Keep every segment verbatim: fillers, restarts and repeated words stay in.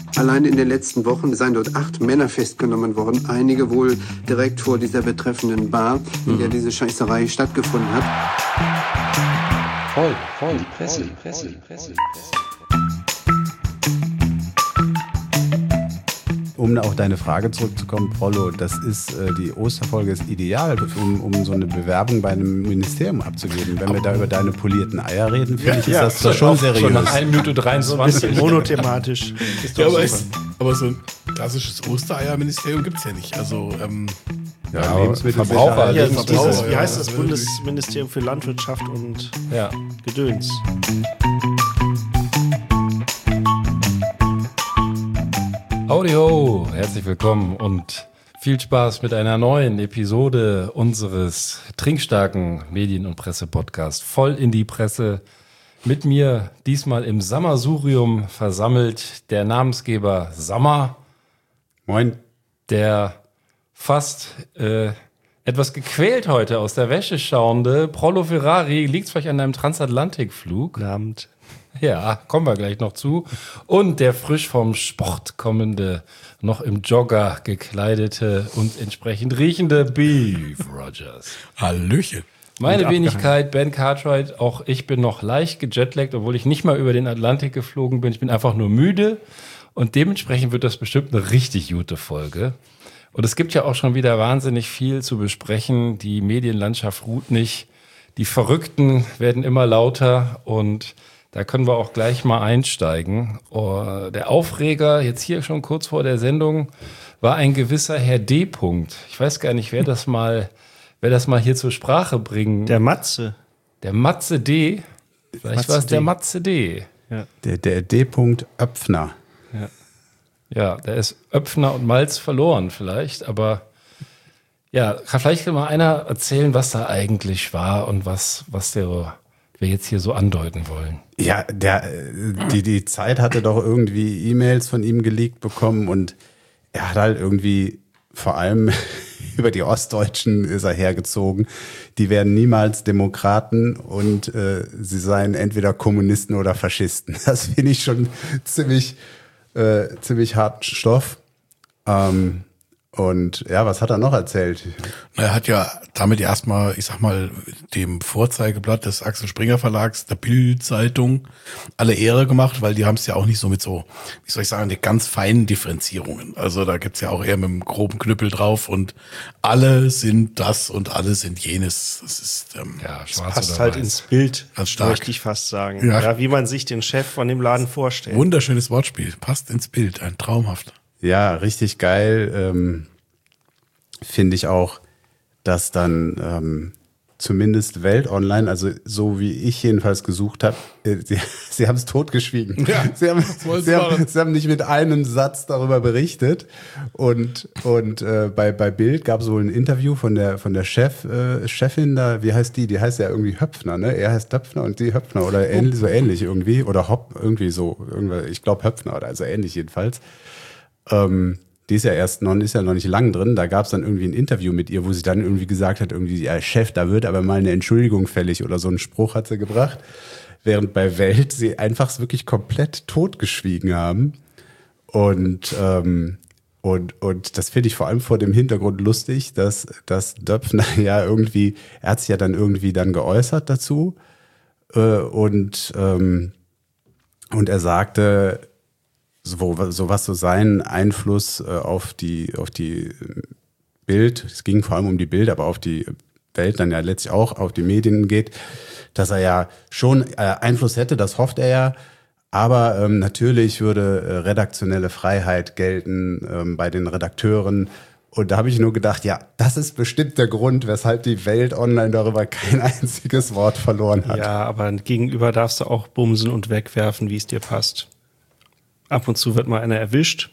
Allein in den letzten Wochen seien dort acht Männer festgenommen worden. Einige wohl direkt vor dieser betreffenden Bar, in der diese Scheißerei stattgefunden hat. Voll, voll, die Presse, die Presse, die Presse, die Presse. Um auf deine Frage zurückzukommen, Prollo, das ist, äh, die Osterfolge ist ideal, um, um so eine Bewerbung bei einem Ministerium abzugeben. Wenn wir da über deine polierten Eier reden, finde ja, ich, ist ja, das doch schon seriös. Schon nach einer Minute dreiundzwanzig. So ein bisschen monothematisch. Ja, aber, ist, aber so ein klassisches Ostereierministerium gibt es ja nicht. Also, ähm, ja, ja, Lebensmittelverbraucher. Ja, Verbraucher, dieses, wie ja, heißt das? ja. Bundesministerium für Landwirtschaft und Ja. Gedöns. Howdy ho, herzlich willkommen und viel Spaß mit einer neuen Episode unseres trinkstarken Medien- und Presse-Podcasts. Voll in die Presse. Mit mir diesmal im Sammelsurium versammelt der Namensgeber Sammer, Moin. der fast äh, etwas gequält heute aus der Wäsche schauende Prollo Ferrari. Liegt vielleicht an einem Transatlantikflug? Guten Abend. Ja, kommen wir gleich noch zu. Und der frisch vom Sport kommende, noch im Jogger gekleidete und entsprechend riechende Beef Rogers. Hallöchen. Meine Wenigkeit, Ben Cartwright, auch ich bin noch leicht gejetlaggt, obwohl ich nicht mal über den Atlantik geflogen bin. Ich bin einfach nur müde und dementsprechend wird das bestimmt eine richtig gute Folge. Und es gibt ja auch schon wieder wahnsinnig viel zu besprechen. Die Medienlandschaft ruht nicht. Die Verrückten werden immer lauter und da können wir auch gleich mal einsteigen. Oh, der Aufreger, jetzt hier schon kurz vor der Sendung, war ein gewisser Herr D. -Punkt. Ich weiß gar nicht, wer das mal, wer das mal hier zur Sprache bringt. Der Matze. Der Matze D. Vielleicht Matze war es der D. Matze D. Ja. Der, der D. Öpfner. Ja, der ist Öpfner und Malz verloren vielleicht, aber ja, kann vielleicht mal einer erzählen, was da eigentlich war und was, was der wir jetzt hier so andeuten wollen. Ja, der, die, die Zeit hatte doch irgendwie E-Mails von ihm geleakt bekommen und er hat halt irgendwie vor allem über die Ostdeutschen ist er hergezogen. Die werden niemals Demokraten und äh, sie seien entweder Kommunisten oder Faschisten. Das finde ich schon ziemlich, äh, ziemlich harten Stoff. Ähm, Und ja, was hat er noch erzählt? Er hat ja damit erstmal, ich sag mal, dem Vorzeigeblatt des Axel Springer Verlags, der Bild-Zeitung, alle Ehre gemacht, weil die haben es ja auch nicht so mit so, wie soll ich sagen, die ganz feinen Differenzierungen. Also da gibt's ja auch eher mit einem groben Knüppel drauf und alle sind das und alle sind jenes. Das ist ähm, Ja, Das schwarz passt oder halt weiß. ins Bild, Ganz stark. möchte ich fast sagen. Ja. Ja. Wie man sich den Chef von dem Laden vorstellt. wunderschönes Wortspiel, passt ins Bild, ein traumhaft. Ja, richtig geil. Ähm, finde ich auch, dass dann ähm, zumindest Welt Online, also so wie ich jedenfalls gesucht habe, äh, sie, sie haben es totgeschwiegen. Ja, sie, haben, wollten sie, sie haben, machen. sie haben nicht mit einem Satz darüber berichtet. Und, und äh, bei, bei Bild gab es wohl ein Interview von der, von der Chef, äh, Chefin da, wie heißt die? Die heißt ja irgendwie Höpfner, ne? Er heißt Höpfner und die Höpfner oder ähnlich, so ähnlich irgendwie. Oder Hopp, irgendwie so. Irgendwie, ich glaube Höpfner oder also ähnlich jedenfalls. Ähm, die ist ja erst noch, ist ja noch nicht lang drin. Da gab es dann irgendwie ein Interview mit ihr, wo sie dann irgendwie gesagt hat, irgendwie, ja, Chef, da wird aber mal eine Entschuldigung fällig oder so einen Spruch hat sie gebracht. Während bei Welt sie einfach wirklich komplett totgeschwiegen haben. Und, ähm, und, und das finde ich vor allem vor dem Hintergrund lustig, dass, dass Döpfner ja irgendwie, er hat sich ja dann irgendwie dann geäußert dazu. Äh, und, ähm, und er sagte, so, so was so seinen Einfluss äh, auf die auf die Bild, es ging vor allem um die Bild, aber auf die Welt dann ja letztlich auch, auf die Medien geht, dass er ja schon äh, Einfluss hätte, das hofft er ja, aber ähm, natürlich würde äh, redaktionelle Freiheit gelten ähm, bei den Redakteuren. Und da habe ich nur gedacht, ja, das ist bestimmt der Grund, weshalb die Welt Online darüber kein einziges Wort verloren hat. Ja, aber gegenüber darfst du auch bumsen und wegwerfen, wie es dir passt. Ab und zu wird mal einer erwischt.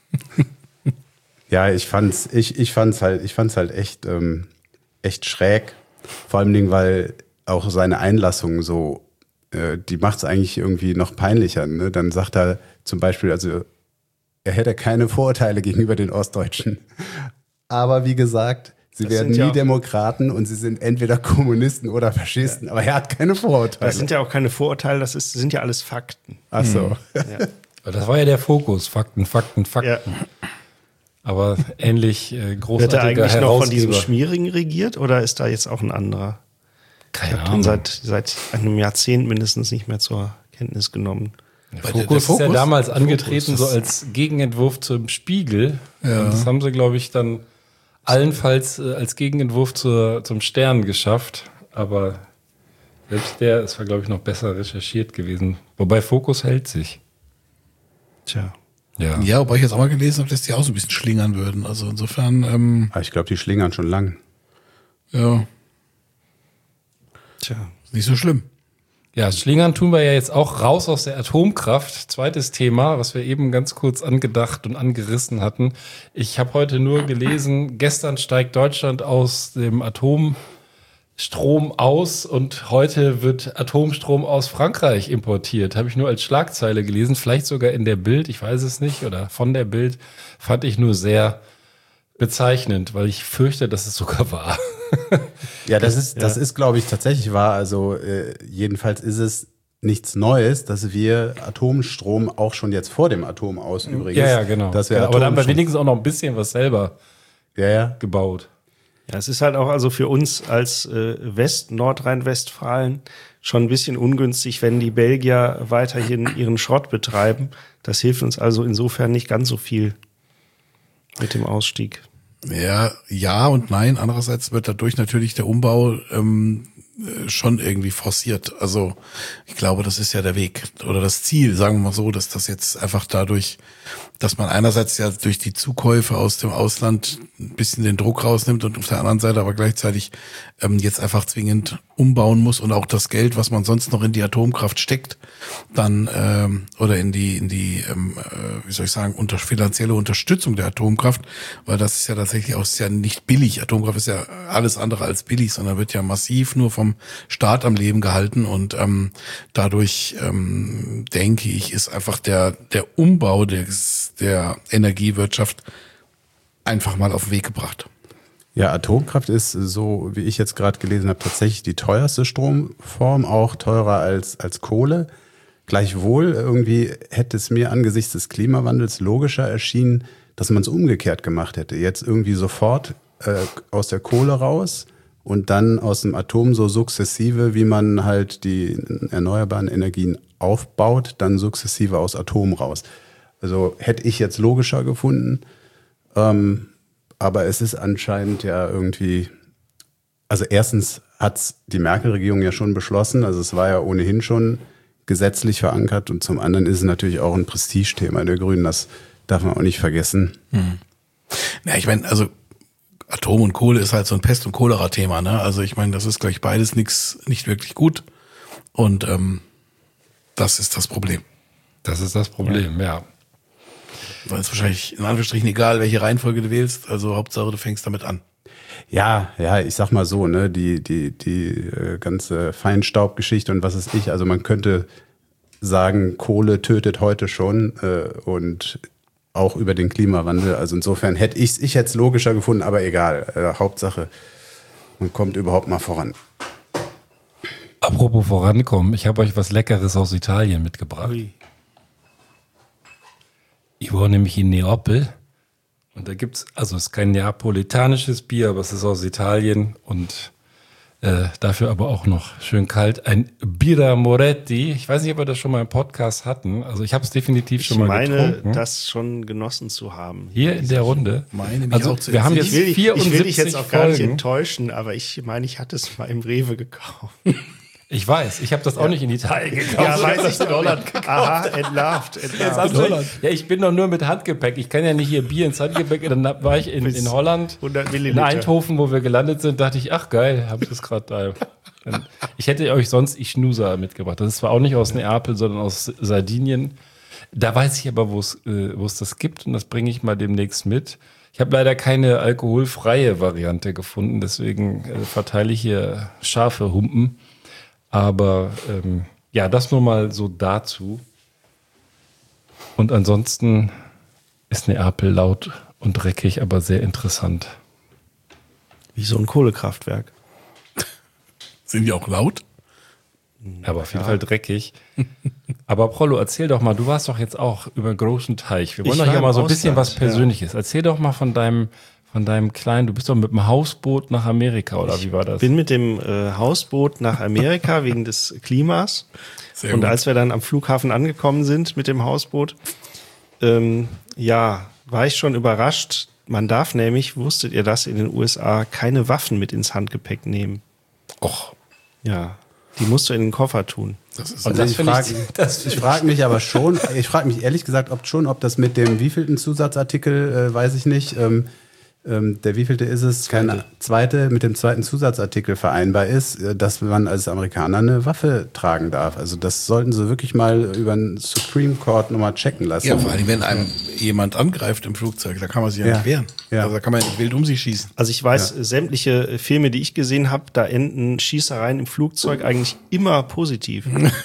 Ja, ich fand's, ich, ich fand's halt, ich fand's halt echt, ähm, echt schräg. Vor allem, weil auch seine Einlassung so, äh, die macht's eigentlich irgendwie noch peinlicher. Ne? Dann sagt er zum Beispiel, also er hätte keine Vorurteile gegenüber den Ostdeutschen. Aber wie gesagt, sie Das werden sind nie ja- Demokraten und sie sind entweder Kommunisten oder Faschisten. Aber er hat keine Vorurteile. Das sind ja auch keine Vorurteile, das ist, sind ja alles Fakten. Ach so. Ja. Das war ja der Fokus. Fakten, Fakten, Fakten. Ja. Aber ähnlich äh, Wird großartiger er eigentlich noch von diesem Herausgeber. Schmierigen regiert oder ist da jetzt auch ein anderer? Ich Keine habe den Ahnung. seit, seit einem Jahrzehnt mindestens nicht mehr zur Kenntnis genommen. Der Weil der- Fokus, der ist ja Fokus- damals der angetreten Fokus, so das- als Gegenentwurf zum Spiegel. Ja. Und das haben sie, glaube ich, dann allenfalls äh, als Gegenentwurf zur, zum Stern geschafft. Aber selbst der ist, war, glaube ich, noch besser recherchiert gewesen. Wobei Fokus hält sich. Tja. Ja. Ja, wobei ich jetzt auch mal gelesen habe, dass die auch so ein bisschen schlingern würden. Also insofern, ähm, Aber ich glaube, die schlingern schon lang. ja, Tja. nicht so schlimm. Ja, Schlingern tun wir ja jetzt auch raus aus der Atomkraft. Zweites Thema, was wir eben ganz kurz angedacht und angerissen hatten. Ich habe heute nur gelesen, gestern steigt Deutschland aus dem Atomstrom aus und heute wird Atomstrom aus Frankreich importiert. Habe ich nur als Schlagzeile gelesen, vielleicht sogar in der Bild, ich weiß es nicht, oder von der Bild, fand ich nur sehr bezeichnend, weil ich fürchte, dass es sogar war. Ja, das ist, das ist, glaube ich, tatsächlich wahr. Also äh, jedenfalls ist es nichts Neues, dass wir Atomstrom auch schon jetzt vor dem Atom aus übrigens. Ja, ja, genau. Dass wir Ja, aber da haben wir Atomstrom- wenigstens auch noch ein bisschen was selber ja, ja. gebaut. Ja, es ist halt auch also für uns als äh, West, Nordrhein-Westfalen schon ein bisschen ungünstig, wenn die Belgier weiterhin ihren Schrott betreiben. Das hilft uns also insofern nicht ganz so viel mit dem Ausstieg. Ja, ja und nein. Andererseits wird dadurch natürlich der Umbau ähm, äh, schon irgendwie forciert. Also ich glaube, das ist ja der Weg oder das Ziel, sagen wir mal so, dass das jetzt einfach dadurch, dass man einerseits ja durch die Zukäufe aus dem Ausland ein bisschen den Druck rausnimmt und auf der anderen Seite aber gleichzeitig ähm, jetzt einfach zwingend umbauen muss und auch das Geld, was man sonst noch in die Atomkraft steckt, dann ähm, oder in die in die ähm, äh, wie soll ich sagen unter finanzielle Unterstützung der Atomkraft, weil das ist ja tatsächlich auch ist ja nicht billig. Atomkraft ist ja alles andere als billig, sondern wird ja massiv nur vom Staat am Leben gehalten und ähm, dadurch ähm, denke ich ist einfach der der Umbau des der Energiewirtschaft einfach mal auf den Weg gebracht. Ja, Atomkraft ist, so wie ich jetzt gerade gelesen habe, tatsächlich die teuerste Stromform, auch teurer als, als Kohle. Gleichwohl, irgendwie hätte es mir angesichts des Klimawandels logischer erschienen, dass man es umgekehrt gemacht hätte. Jetzt irgendwie sofort äh, aus der Kohle raus und dann aus dem Atom so sukzessive, wie man halt die erneuerbaren Energien aufbaut, dann sukzessive aus Atom raus. Also hätte ich jetzt logischer gefunden. Ähm, aber es ist anscheinend ja irgendwie, also erstens hat's die Merkel-Regierung ja schon beschlossen, also es war ja ohnehin schon gesetzlich verankert und zum anderen ist es natürlich auch ein Prestigethema der Grünen, das darf man auch nicht vergessen. Hm. Ja, ich meine, also Atom und Kohle ist halt so ein Pest- und Cholera-Thema, ne? Also ich meine, das ist gleich beides nix, nicht wirklich gut und ähm, das ist das Problem. Das ist das Problem, ja. Weil es wahrscheinlich in Anführungsstrichen egal, welche Reihenfolge du wählst, also Hauptsache du fängst damit an. Ja, ja, ich sag mal so, ne, die, die, die äh, ganze Feinstaubgeschichte und was ist ich, also man könnte sagen, Kohle tötet heute schon äh, und auch über den Klimawandel, also insofern hätte ich ich hätte es logischer gefunden, aber egal, äh, Hauptsache, man kommt überhaupt mal voran. Apropos vorankommen, ich habe euch was Leckeres aus Italien mitgebracht. Ui. Ich war nämlich in Neapel und da gibt's, also es ist kein neapolitanisches Bier, aber es ist aus Italien und äh, dafür aber auch noch schön kalt. Ein Birra Moretti. Ich weiß nicht, ob wir das schon mal im Podcast hatten. Also ich habe es definitiv Ich schon mal meine, getrunken. das schon genossen zu haben. Hier in der Runde. Meine mich Also auch zu wir haben erzählen. jetzt Ich will, ich will vierundsiebzig dich jetzt auch gar nicht Folgen. enttäuschen, aber ich meine, ich hatte es mal im Rewe gekauft. Ich weiß, ich habe das auch nicht in Italien gekauft. Ja, Ich hab weiß das ich in doch Holland nicht. Aha, entlarvt, Jetzt entlarvt. hast du, ja, ich bin doch nur mit Handgepäck. Ich kann ja nicht hier Bier ins Handgepäck. Dann war ich in, in Holland, hundert in Milliliter. Eindhoven, wo wir gelandet sind, dachte ich, ach geil, habe ich das gerade da. Dann- Ich hätte euch sonst Ischnusa mitgebracht. Das ist zwar auch nicht aus Neapel, sondern aus Sardinien. Da weiß ich aber, wo es äh, wo es das gibt und das bringe ich mal demnächst mit. Ich habe leider keine alkoholfreie Variante gefunden, deswegen äh, verteile ich hier scharfe Humpen. Aber ähm, ja, das nur mal so dazu. Und ansonsten ist Neapel laut und dreckig, aber sehr interessant. Wie so ein Kohlekraftwerk. Sind die auch laut? Aber auf jeden Fall dreckig. Aber Prollo, erzähl doch mal, du warst doch jetzt auch über einen großen Teich. Wir wollen Ich doch war hier im mal so ein bisschen Ausland, was Persönliches. Erzähl doch mal von deinem, von deinem Kleinen, du bist doch mit dem Hausboot nach Amerika, oder wie war das? Bin mit dem äh, Hausboot nach Amerika wegen des Klimas. Sehr Und gut. als wir dann am Flughafen angekommen sind mit dem Hausboot, ähm, ja, war ich schon überrascht. Man darf nämlich, wusstet ihr das, in den U S A keine Waffen mit ins Handgepäck nehmen. Och, Ja, die musst du in den Koffer tun. das ist Und Also das ich finde frage ich, das ich frag mich aber schon, ich frage mich ehrlich gesagt, ob schon, ob das mit dem wievielten Zusatzartikel, äh, weiß ich nicht, ähm, ähm, der wievielte ist es, keine zweite, mit dem zweiten Zusatzartikel vereinbar ist, äh, dass man als Amerikaner eine Waffe tragen darf. Also das sollten sie wirklich mal über den Supreme Court nochmal checken lassen. ja, vor allem, wenn einem jemand angreift im Flugzeug, da kann man sich ja, Ja. nicht wehren. Ja. Also da kann man ja nicht wild um sich schießen. Also ich weiß, sämtliche äh, Filme, die ich gesehen habe, da enden Schießereien im Flugzeug eigentlich immer positiv.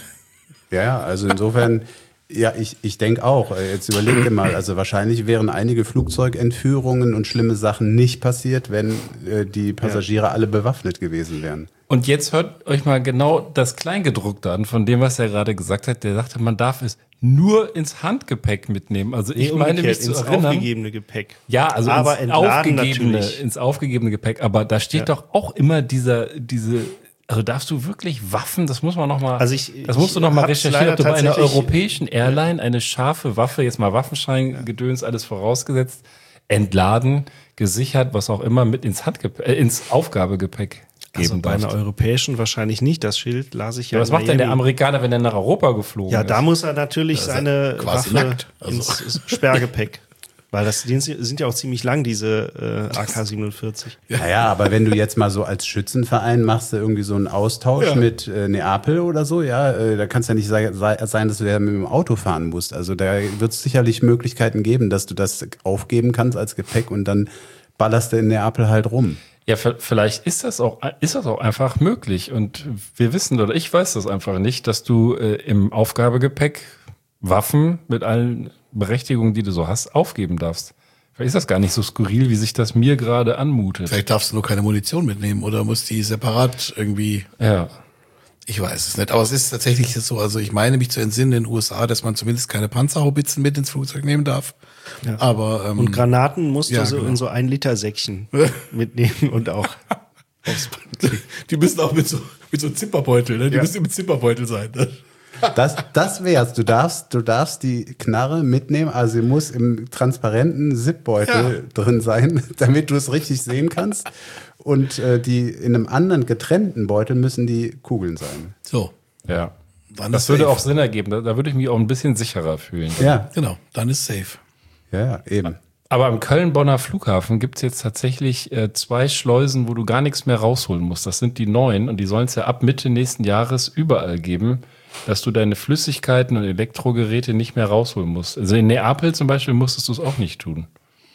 Ja, ja, also insofern, ja, ich, ich denke auch. Äh, Jetzt überleg dir mal, also wahrscheinlich wären einige Flugzeugentführungen und schlimme Sachen nicht passiert, wenn äh, die Passagiere alle bewaffnet gewesen wären. Und jetzt hört euch mal genau das Kleingedruckte an, von dem, was er gerade gesagt hat. Der sagte, man darf es nur ins Handgepäck mitnehmen. Also ich Nee, meine mich umgekehrt, zu ins erinnern. aufgegebene Gepäck. Ja, also aber ins, entladen aufgegebene, natürlich. ins aufgegebene Gepäck. Aber da steht Ja. doch auch immer dieser, diese, also darfst du wirklich Waffen, das muss man noch mal, Also ich- das musst du ich noch mal hab's recherchieren, ob du leider bei einer tatsächlich- europäischen Airline eine scharfe Waffe, jetzt mal Waffenschein, Gedöns, alles vorausgesetzt, entladen, gesichert, was auch immer, mit ins Handgepäck, äh, ins Aufgabegepäck Also geben bei einer darfst. europäischen wahrscheinlich nicht. Das Schild las ich ja. Ja, was in macht denn der Miami. Amerikaner, wenn er nach Europa geflogen Ja, ist? da muss er natürlich ist er seine quasi Waffe nackt. Also. ins, ins Sperrgepäck. Weil das die sind ja auch ziemlich lang, diese äh, A K siebenundvierzig. Naja, aber wenn du jetzt mal so als Schützenverein machst du irgendwie so einen Austausch Ja. mit äh, Neapel oder so, ja, äh, da kann es ja nicht sei, sei, sein, dass du ja mit dem Auto fahren musst. Also da wird es sicherlich Möglichkeiten geben, dass du das aufgeben kannst als Gepäck und dann ballerst du in Neapel halt rum. Ja, v- vielleicht ist das auch, ist das auch einfach möglich. Und wir wissen, oder ich weiß das einfach nicht, dass du äh, im Aufgabegepäck Waffen mit allen Berechtigungen, die du so hast, aufgeben darfst. Vielleicht ist das gar nicht so skurril, wie sich das mir gerade anmutet. Vielleicht darfst du nur keine Munition mitnehmen oder musst die separat irgendwie. Ja. Ich weiß es nicht, aber es ist tatsächlich so. Also ich meine mich zu entsinnen in den U S A, dass man zumindest keine Panzerhaubitzen mit ins Flugzeug nehmen darf. Aber ähm, Und Granaten musst ja, du so genau. in so ein Liter Säckchen mitnehmen und auch aufs Band. die müssen auch mit so mit so einem Zipperbeutel, ne? Die Ja. müssen mit Zipperbeutel sein. Ne? Das, das wär's. Du darfst, du darfst die Knarre mitnehmen, also sie muss im transparenten Zipbeutel drin sein, damit du es richtig sehen kannst. Und äh, die in einem anderen getrennten Beutel müssen die Kugeln sein. So, Ja. dann Das ist würde safe. auch Sinn ergeben. Da, da würde ich mich auch ein bisschen sicherer fühlen. Ja, Genau, dann ist safe. ja, ja, eben. Aber am Köln-Bonner Flughafen gibt es jetzt tatsächlich äh, zwei Schleusen, wo du gar nichts mehr rausholen musst. Das sind die neuen und die sollen es ja ab Mitte nächsten Jahres überall geben, dass du deine Flüssigkeiten und Elektrogeräte nicht mehr rausholen musst. Also in Neapel zum Beispiel musstest du es auch nicht tun.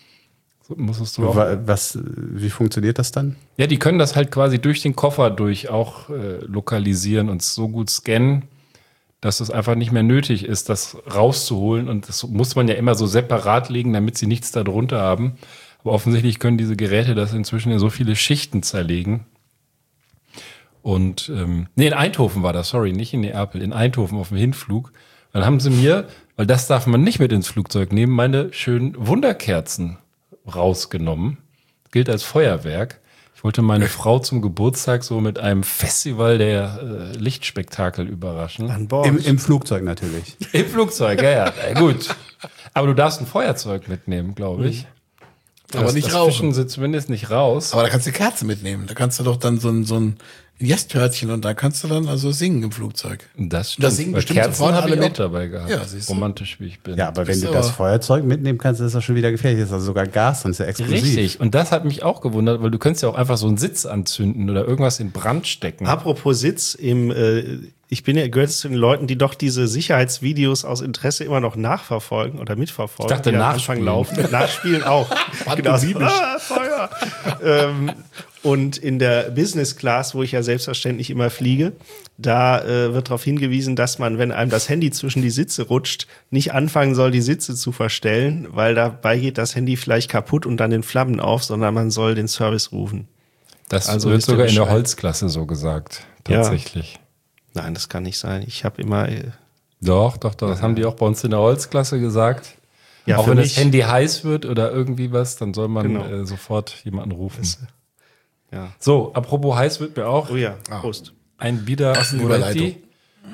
So musstest du auch. Wa- Was, wie funktioniert das dann? Ja, die können das halt quasi durch den Koffer durch auch äh, lokalisieren und so gut scannen, dass es einfach nicht mehr nötig ist, das rauszuholen. Und das muss man ja immer so separat legen, damit sie nichts darunter haben. Aber offensichtlich können diese Geräte das inzwischen in so viele Schichten zerlegen. Und ähm, nee, in Eindhoven war das, sorry, nicht in Neapel, in Eindhoven auf dem Hinflug. Dann haben sie mir, weil das darf man nicht mit ins Flugzeug nehmen, meine schönen Wunderkerzen rausgenommen. Gilt als Feuerwerk. Ich wollte meine Frau zum Geburtstag so mit einem Festival der äh, Lichtspektakel überraschen. An Bord. Im, Im Flugzeug natürlich. Im Flugzeug, ja, ja, ja, gut. Aber du darfst ein Feuerzeug mitnehmen, glaube ich. Aber das, nicht das rauchen. Fischen sie zumindest nicht raus. Aber da kannst du Kerze mitnehmen. Da kannst du doch dann so ein, so ein Jesthörtchen und da kannst du dann also singen im Flugzeug. Das stimmt. Das singen Weil bestimmt Kerzen sofort habe ich alle auch mit. dabei gehabt. Ja, siehst du. Romantisch wie ich bin. Ja, aber wenn Ist du aber- das Feuerzeug mitnehmen kannst, ist das schon wieder gefährlich. Das ist also sogar Gas, sonst ist ja explosiv. Richtig. Und das hat mich auch gewundert, weil du könntest ja auch einfach so einen Sitz anzünden oder irgendwas in Brand stecken. Apropos Sitz, im, äh, ich bin ja gehört zu den Leuten, die doch diese Sicherheitsvideos aus Interesse immer noch nachverfolgen oder mitverfolgen. Ich dachte, die am nachspielen. Anfang laufen. Nachspielen auch. genau. So, ah, Feuer. ähm, und in der Business Class, wo ich ja selbstverständlich immer fliege, da äh, wird darauf hingewiesen, dass man, wenn einem das Handy zwischen die Sitze rutscht, nicht anfangen soll, die Sitze zu verstellen, weil dabei geht das Handy vielleicht kaputt und dann in Flammen auf, sondern man soll den Service rufen. Das Also wird wisst ihr sogar in der Bescheid. Holzklasse so gesagt. Tatsächlich. Nein, das kann nicht sein. Ich habe immer... Äh, Doch, doch, doch. Das haben die auch bei uns in der Holzklasse gesagt. Ja, auch für wenn mich- das Handy heiß wird oder irgendwie was, dann soll man Genau. äh, sofort jemanden rufen. ja. So, apropos heiß wird mir auch Oh ja, Prost. ein Bieder Was eine Moretti. Überleitung.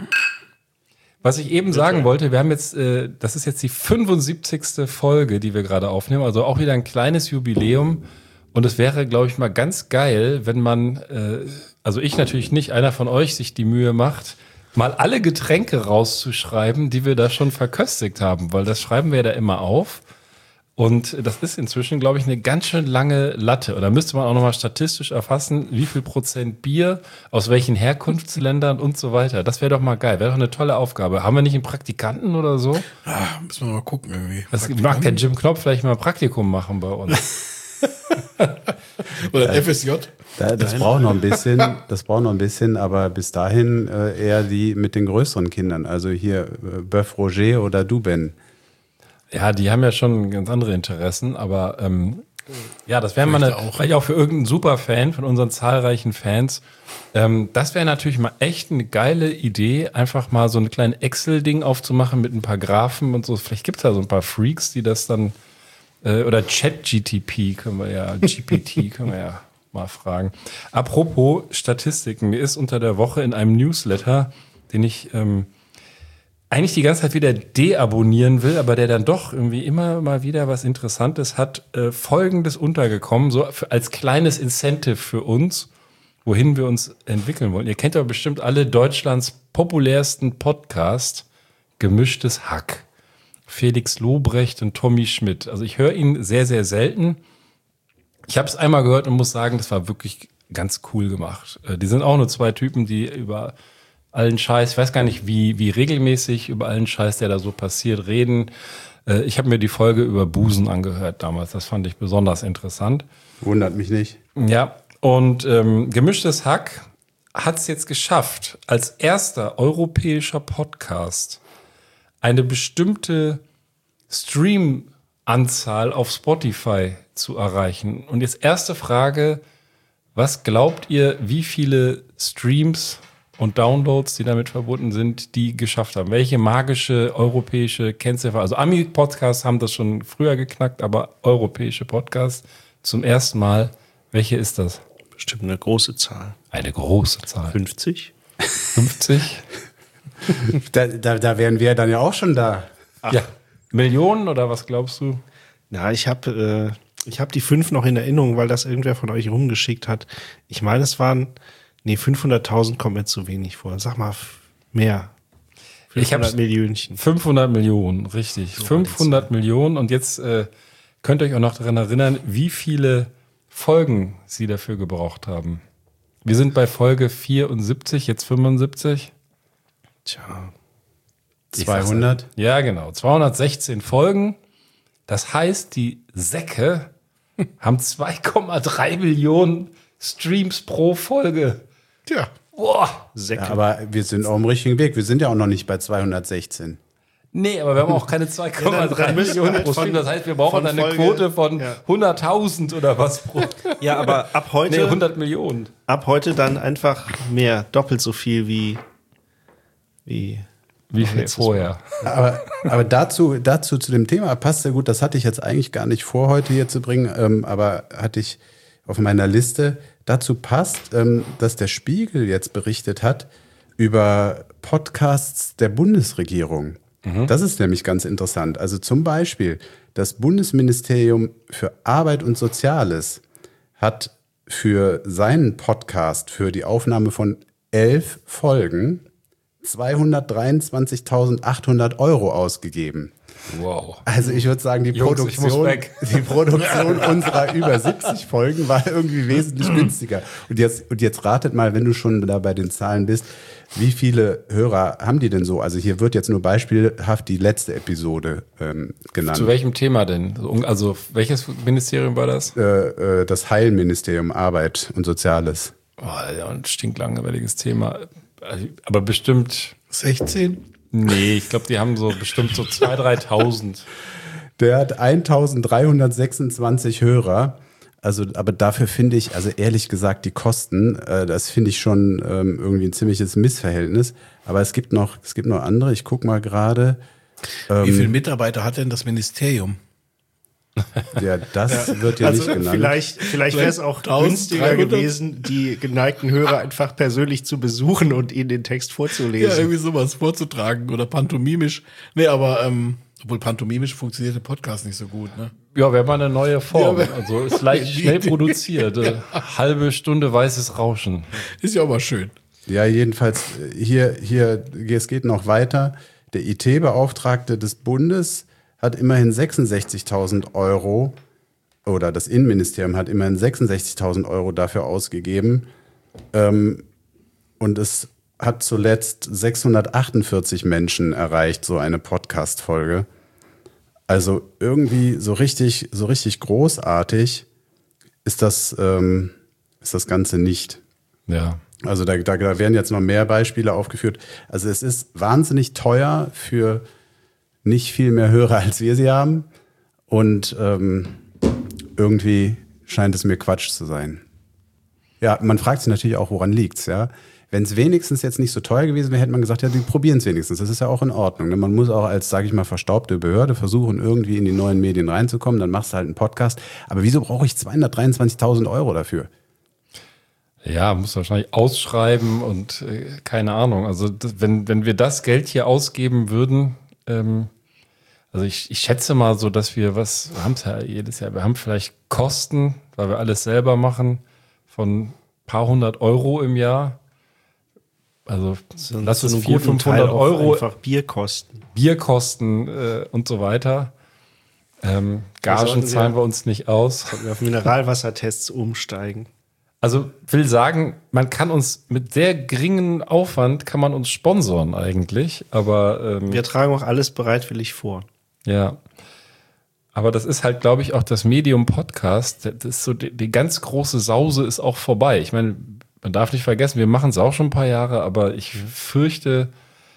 Was ich eben sagen wollte, wir haben jetzt, äh, das ist jetzt die fünfundsiebzigste Folge, die wir gerade aufnehmen, also auch wieder ein kleines Jubiläum. Und es wäre, glaube ich, mal ganz geil, wenn man, äh, also ich natürlich nicht, einer von euch sich die Mühe macht, mal alle Getränke rauszuschreiben, die wir da schon verköstigt haben, weil das schreiben wir da immer auf. Und das ist inzwischen, glaube ich, eine ganz schön lange Latte. Und da müsste man auch nochmal statistisch erfassen, wie viel Prozent Bier, aus welchen Herkunftsländern und so weiter. Das wäre doch mal geil. Wäre doch eine tolle Aufgabe. Haben wir nicht einen Praktikanten oder so? Ah, müssen wir mal gucken irgendwie. Das mag der Jim Knopf vielleicht mal ein Praktikum machen bei uns. Oder F S J. Da, das braucht noch ein bisschen, das braucht noch ein bisschen, aber bis dahin äh, eher die mit den größeren Kindern. Also hier äh, Bœuf Roger oder Duben. Ja, die haben ja schon ganz andere Interessen, aber ähm, ja, das wäre mal eine, Vielleicht auch. vielleicht auch für irgendeinen Superfan von unseren zahlreichen Fans. Ähm, das wäre natürlich mal echt eine geile Idee, einfach mal so ein kleines Excel-Ding aufzumachen mit ein paar Graphen und so. Vielleicht gibt es da so ein paar Freaks, die das dann äh, oder Chat-G T P können wir ja, G P T können wir ja mal fragen. Apropos Statistiken, mir ist unter der Woche in einem Newsletter, den ich ähm, eigentlich die ganze Zeit wieder deabonnieren will, aber der dann doch irgendwie immer mal wieder was Interessantes hat, äh, Folgendes untergekommen, so für, als kleines Incentive für uns, wohin wir uns entwickeln wollen. Ihr kennt aber bestimmt alle Deutschlands populärsten Podcast, Gemischtes Hack. Felix Lobrecht und Tommy Schmidt. Also ich höre ihn sehr, sehr selten. Ich habe es einmal gehört und muss sagen, das war wirklich ganz cool gemacht. Äh, die sind auch nur zwei Typen, die über allen Scheiß, ich weiß gar nicht, wie, wie regelmäßig über allen Scheiß, der da so passiert, reden. Äh, ich habe mir die Folge über Busen angehört damals. Das fand ich besonders interessant. Wundert mich nicht. Ja, und ähm, Gemischtes Hack hat es jetzt geschafft, als erster europäischer Podcast eine bestimmte Stream-Anzahl auf Spotify zu erreichen. Und jetzt erste Frage, was glaubt ihr, wie viele Streams und Downloads, die damit verbunden sind, die geschafft haben? Welche magische europäische Kennziffer? Also Ami-Podcasts haben das schon früher geknackt, aber europäische Podcasts zum ersten Mal. Welche ist das? Bestimmt eine große Zahl. Eine große Zahl. fünfzig? fünfzig? Da, da, da wären wir dann ja auch schon da. Ja. Millionen oder was glaubst du? Ja, ich habe äh, ich hab die fünf noch in Erinnerung, weil das irgendwer von euch rumgeschickt hat. Ich meine, es waren, nee, fünfhunderttausend kommt mir zu wenig vor. Sag mal f- mehr. Ich hab's- fünfhundert Millionchen. fünfhundert Millionen, richtig. fünfhundert Millionen. Und jetzt äh, könnt ihr euch auch noch daran erinnern, wie viele Folgen sie dafür gebraucht haben. Wir sind bei Folge vierundsiebzig, jetzt fünfundsiebzig. Tja, zweihundert. Ja, genau. zweihundertsechzehn Folgen. Das heißt, die Säcke haben zwei Komma drei Millionen Streams pro Folge. Tja. Boah. Säcke. Ja, aber wir sind auf dem richtigen Weg. Wir sind ja auch noch nicht bei zweihundertsechzehn. Nee, aber wir haben auch keine zwei Komma Ja, drei dann müssen wir Millionen halt pro von- Stream. Das heißt, wir brauchen von eine Folge- Quote von ja. hunderttausend oder was pro. Ja, aber ab heute, Nee, hundert Millionen. ab heute dann einfach mehr, doppelt so viel wie, wie Wie viel vorher? Aber, aber dazu, dazu zu dem Thema passt sehr gut. Das hatte ich jetzt eigentlich gar nicht vor, heute hier zu bringen, ähm, aber hatte ich auf meiner Liste. Dazu passt, ähm, dass der Spiegel jetzt berichtet hat über Podcasts der Bundesregierung. Das ist nämlich ganz interessant. Also zum Beispiel das Bundesministerium für Arbeit und Soziales hat für seinen Podcast, für die Aufnahme von elf Folgen, zweihundertdreiundzwanzigtausendachthundert Euro ausgegeben. Wow. Also ich würde sagen, die Jungs, ich muss Produktion, weg. die Produktion unserer über siebzig Folgen war irgendwie wesentlich günstiger. Und jetzt, und jetzt ratet mal, wenn du schon da bei den Zahlen bist, wie viele Hörer haben die denn so? Also hier wird jetzt nur beispielhaft die letzte Episode ähm, genannt. Zu welchem Thema denn? Also welches Ministerium war das? Äh, äh, das Heilministerium Arbeit und Soziales. Oh, ja, ein stinklangweiliges Thema. Aber bestimmt, sechzehn? nee, ich glaube, die haben so bestimmt so zweitausend, dreitausend. Der hat eintausenddreihundertsechsundzwanzig Hörer. Also, aber dafür finde ich, also ehrlich gesagt, die Kosten, äh, das finde ich schon ähm, irgendwie ein ziemliches Missverhältnis. Aber es gibt noch, es gibt noch andere. Ich guck mal gerade. Ähm, Wie viele Mitarbeiter hat denn das Ministerium? Ja, das ja. wird ja also nicht genannt. Vielleicht, vielleicht wäre es auch günstiger gewesen, die geneigten Hörer einfach persönlich zu besuchen und ihnen den Text vorzulesen. Ja, irgendwie sowas vorzutragen oder pantomimisch. Nee, aber ähm, obwohl pantomimisch funktioniert der Podcast nicht so gut, ne? Ja, wäre mal eine neue Form. Ja, also ist leicht schnell produziert. Ja. Halbe Stunde weißes Rauschen. Ist ja auch mal schön. Ja, jedenfalls hier, hier, es geht noch weiter. Der I T-Beauftragte des Bundes hat immerhin sechsundsechzigtausend Euro oder das Innenministerium hat immerhin sechsundsechzigtausend Euro dafür ausgegeben. Ähm, und es hat zuletzt sechshundertachtundvierzig Menschen erreicht, so eine Podcast-Folge. Also irgendwie so richtig, so richtig großartig ist das, ähm, ist das Ganze nicht. Ja. Also da, da, da werden jetzt noch mehr Beispiele aufgeführt. Also es ist wahnsinnig teuer für nicht viel mehr Hörer, als wir sie haben. Und ähm, irgendwie scheint es mir Quatsch zu sein. Ja, man fragt sich natürlich auch, woran liegt's, ja? Wenn es wenigstens jetzt nicht so teuer gewesen wäre, hätte man gesagt, ja, die probieren es wenigstens. Das ist ja auch in Ordnung. Man muss auch als, sage ich mal, verstaubte Behörde versuchen, irgendwie in die neuen Medien reinzukommen. Dann machst du halt einen Podcast. Aber wieso brauche ich zweihundertdreiundzwanzigtausend Euro dafür? Ja, muss wahrscheinlich ausschreiben und äh, keine Ahnung. Also das, wenn, wenn wir das Geld hier ausgeben würden, ähm, also ich, ich schätze mal so, dass wir was, wir haben es ja jedes Jahr, wir haben vielleicht Kosten, weil wir alles selber machen, von ein paar hundert Euro im Jahr. Also so, lass es so vierhundert, fünfhundert Euro. Einfach Bierkosten. Bierkosten äh, und so weiter. Ähm, Gagen zahlen wir uns nicht aus. Sollten wir auf Mineralwassertests umsteigen. Also will sagen, man kann uns mit sehr geringem Aufwand kann man uns sponsoren eigentlich, aber ähm, wir tragen auch alles bereitwillig vor. Ja, aber das ist halt, glaube ich, auch das Medium Podcast. Das ist so die, die ganz große Sause ist auch vorbei. Ich meine, man darf nicht vergessen, wir machen es auch schon ein paar Jahre, aber ich fürchte,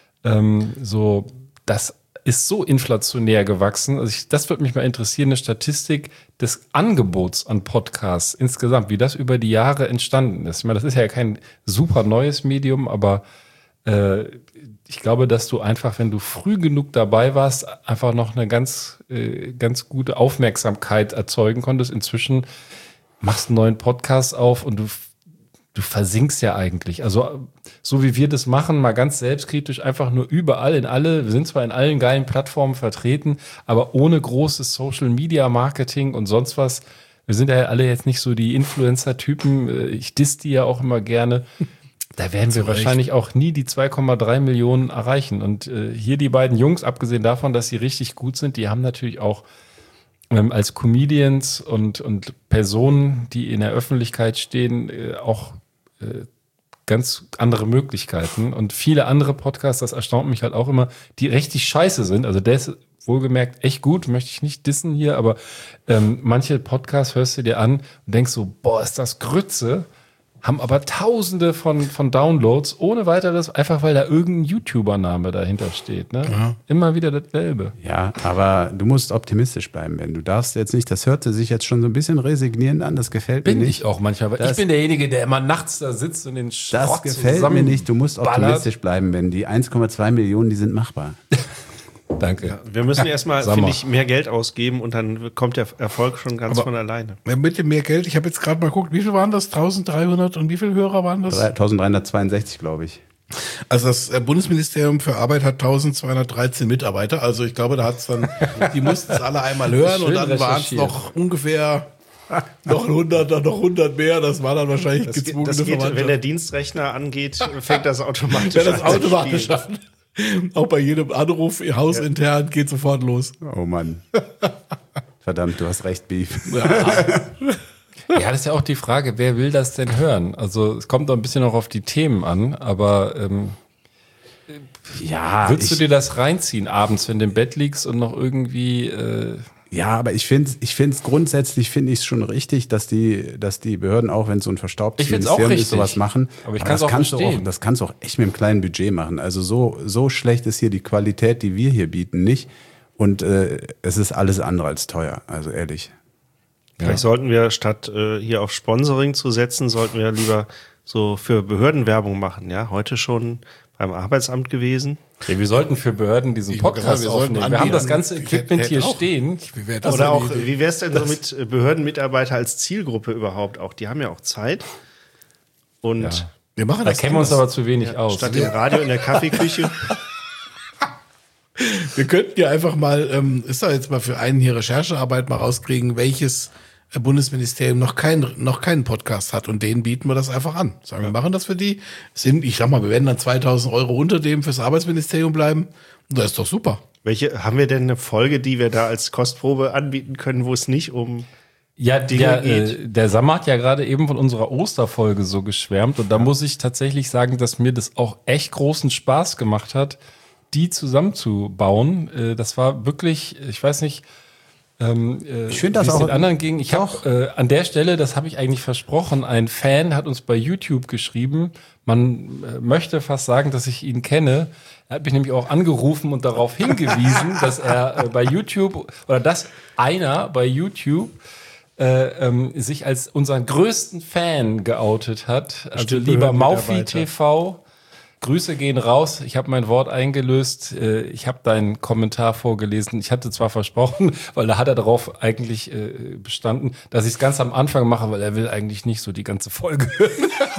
ähm, so das ist so inflationär gewachsen. Also ich, das würde mich mal interessieren, eine Statistik des Angebots an Podcasts insgesamt, wie das über die Jahre entstanden ist. Ich meine, das ist ja kein super neues Medium, aber äh, ich glaube, dass du einfach, wenn du früh genug dabei warst, einfach noch eine ganz, äh, ganz gute Aufmerksamkeit erzeugen konntest. Inzwischen machst du einen neuen Podcast auf und du Du versinkst ja eigentlich. Also so wie wir das machen, mal ganz selbstkritisch, einfach nur überall in alle, wir sind zwar in allen geilen Plattformen vertreten, aber ohne großes Social-Media-Marketing und sonst was. Wir sind ja alle jetzt nicht so die Influencer-Typen. Ich diss die ja auch immer gerne. Da werden wir wahrscheinlich auch nie die zwei Komma drei Millionen erreichen. Und äh, hier die beiden Jungs, abgesehen davon, dass sie richtig gut sind, die haben natürlich auch ähm, als Comedians und, und Personen, die in der Öffentlichkeit stehen, äh, auch äh, ganz andere Möglichkeiten. Und viele andere Podcasts, das erstaunt mich halt auch immer, die richtig scheiße sind. Also der ist wohlgemerkt echt gut, möchte ich nicht dissen hier, aber ähm, manche Podcasts hörst du dir an und denkst so, boah, ist das Grütze, haben aber tausende von, von Downloads, ohne weiteres, einfach weil da irgendein YouTuber-Name dahinter steht. Ne? Ja. Immer wieder dasselbe. Ja, aber du musst optimistisch bleiben, Ben. Du darfst jetzt nicht, das hörte sich jetzt schon so ein bisschen resignierend an, das gefällt Bin mir nicht. ich auch manchmal, weil Das- ich bin derjenige, der immer nachts da sitzt und den Schrott Das gefällt mir nicht, du musst zusammenballert. optimistisch bleiben, Ben. Die eins Komma zwei Millionen, die sind machbar. Danke. Wir müssen erstmal, Sag mal. finde ich, mehr Geld ausgeben und dann kommt der Erfolg schon ganz Aber- von alleine. Ja, mit dem mehr Geld, ich habe jetzt gerade mal geguckt, wie viel waren das? dreizehnhundert und wie viele Hörer waren das? eintausenddreihundertzweiundsechzig, glaube ich. Also das äh, Bundesministerium für Arbeit hat eintausendzweihundertdreizehn Mitarbeiter. Also ich glaube, da hat's dann, die mussten es alle einmal hören Schön und dann waren es recherchiert. noch ungefähr noch hundert, dann noch hundert mehr. Das war dann wahrscheinlich Das, geht, gezwungene das geht, wenn der Verwandtschaft. Dienstrechner angeht, fängt das automatisch Wenn das an zu automatisch spielen. an. Auch bei jedem Anruf hausintern geht sofort los. Oh Mann. Verdammt, du hast recht, Beef. Ja, das ist ja auch die Frage, wer will das denn hören? Also es kommt doch ein bisschen auch auf die Themen an, aber ähm, Ja, würdest du ich, dir das reinziehen abends, wenn du im Bett liegst und noch irgendwie äh, ja, aber ich finde ich finde es grundsätzlich finde ich es schon richtig, dass die dass die Behörden, auch wenn es so ein verstaubtes Ich find's auch Ministerium ist, richtig. sowas machen. Aber ich das kann's auch kannst du verstehen. auch, das kannst du auch echt mit einem kleinen Budget machen. Also so so schlecht ist hier die Qualität, die wir hier bieten, nicht. Und äh, es ist alles andere als teuer. Also ehrlich. Vielleicht Ja. sollten wir statt äh, hier auf Sponsoring zu setzen, sollten wir lieber so für Behörden Werbung machen. Ja, heute schon beim Arbeitsamt gewesen. Ja, wir sollten für Behörden diesen Ich wollte Podcast gerade, wir sollten aufnehmen. Wir haben das anbieten. ganze Equipment Hätte hier auch. stehen. Wie wäre das Oder denn auch, die Idee? wie wäre es denn so mit äh, Behördenmitarbeiter als Zielgruppe überhaupt auch? Die haben ja auch Zeit. Und Ja. Wir machen Da das kennen wir uns anders. aber zu wenig aus. statt dem Radio in der Kaffeeküche. Wir könnten ja einfach mal, ähm, ist da jetzt mal für einen hier Recherchearbeit mal rauskriegen, welches äh, Bundesministerium noch, kein, noch keinen Podcast hat und denen bieten wir das einfach an. Sagen wir machen das für die. Sind, ich sag mal, wir werden dann zweitausend Euro unter dem fürs Arbeitsministerium bleiben. Und das ist doch super. Welche haben wir denn eine Folge, die wir da als Kostprobe anbieten können, wo es nicht um Ja, Dinge der, geht. äh, der Sam hat ja gerade eben von unserer Osterfolge so geschwärmt und da muss ich tatsächlich sagen, dass mir das auch echt großen Spaß gemacht hat, die zusammenzubauen. Äh, das war wirklich, ich weiß nicht, ähm, äh, Ich finde das wie es auch- den anderen ging. Ich habe äh, an der Stelle, das habe ich eigentlich versprochen, ein Fan hat uns bei YouTube geschrieben, man äh, möchte fast sagen, dass ich ihn kenne. Er hat mich nämlich auch angerufen und darauf hingewiesen, dass er äh, bei YouTube oder dass einer bei YouTube äh, ähm, sich als unseren größten Fan geoutet hat. Also Bestimmt lieber Maufi Behördenmitarbeiter. T V, Grüße gehen raus. Ich habe mein Wort eingelöst. Äh, ich habe deinen Kommentar vorgelesen. Ich hatte zwar versprochen, weil da hat er darauf eigentlich äh, bestanden, dass ich es ganz am Anfang mache, weil er will eigentlich nicht so die ganze Folge hören.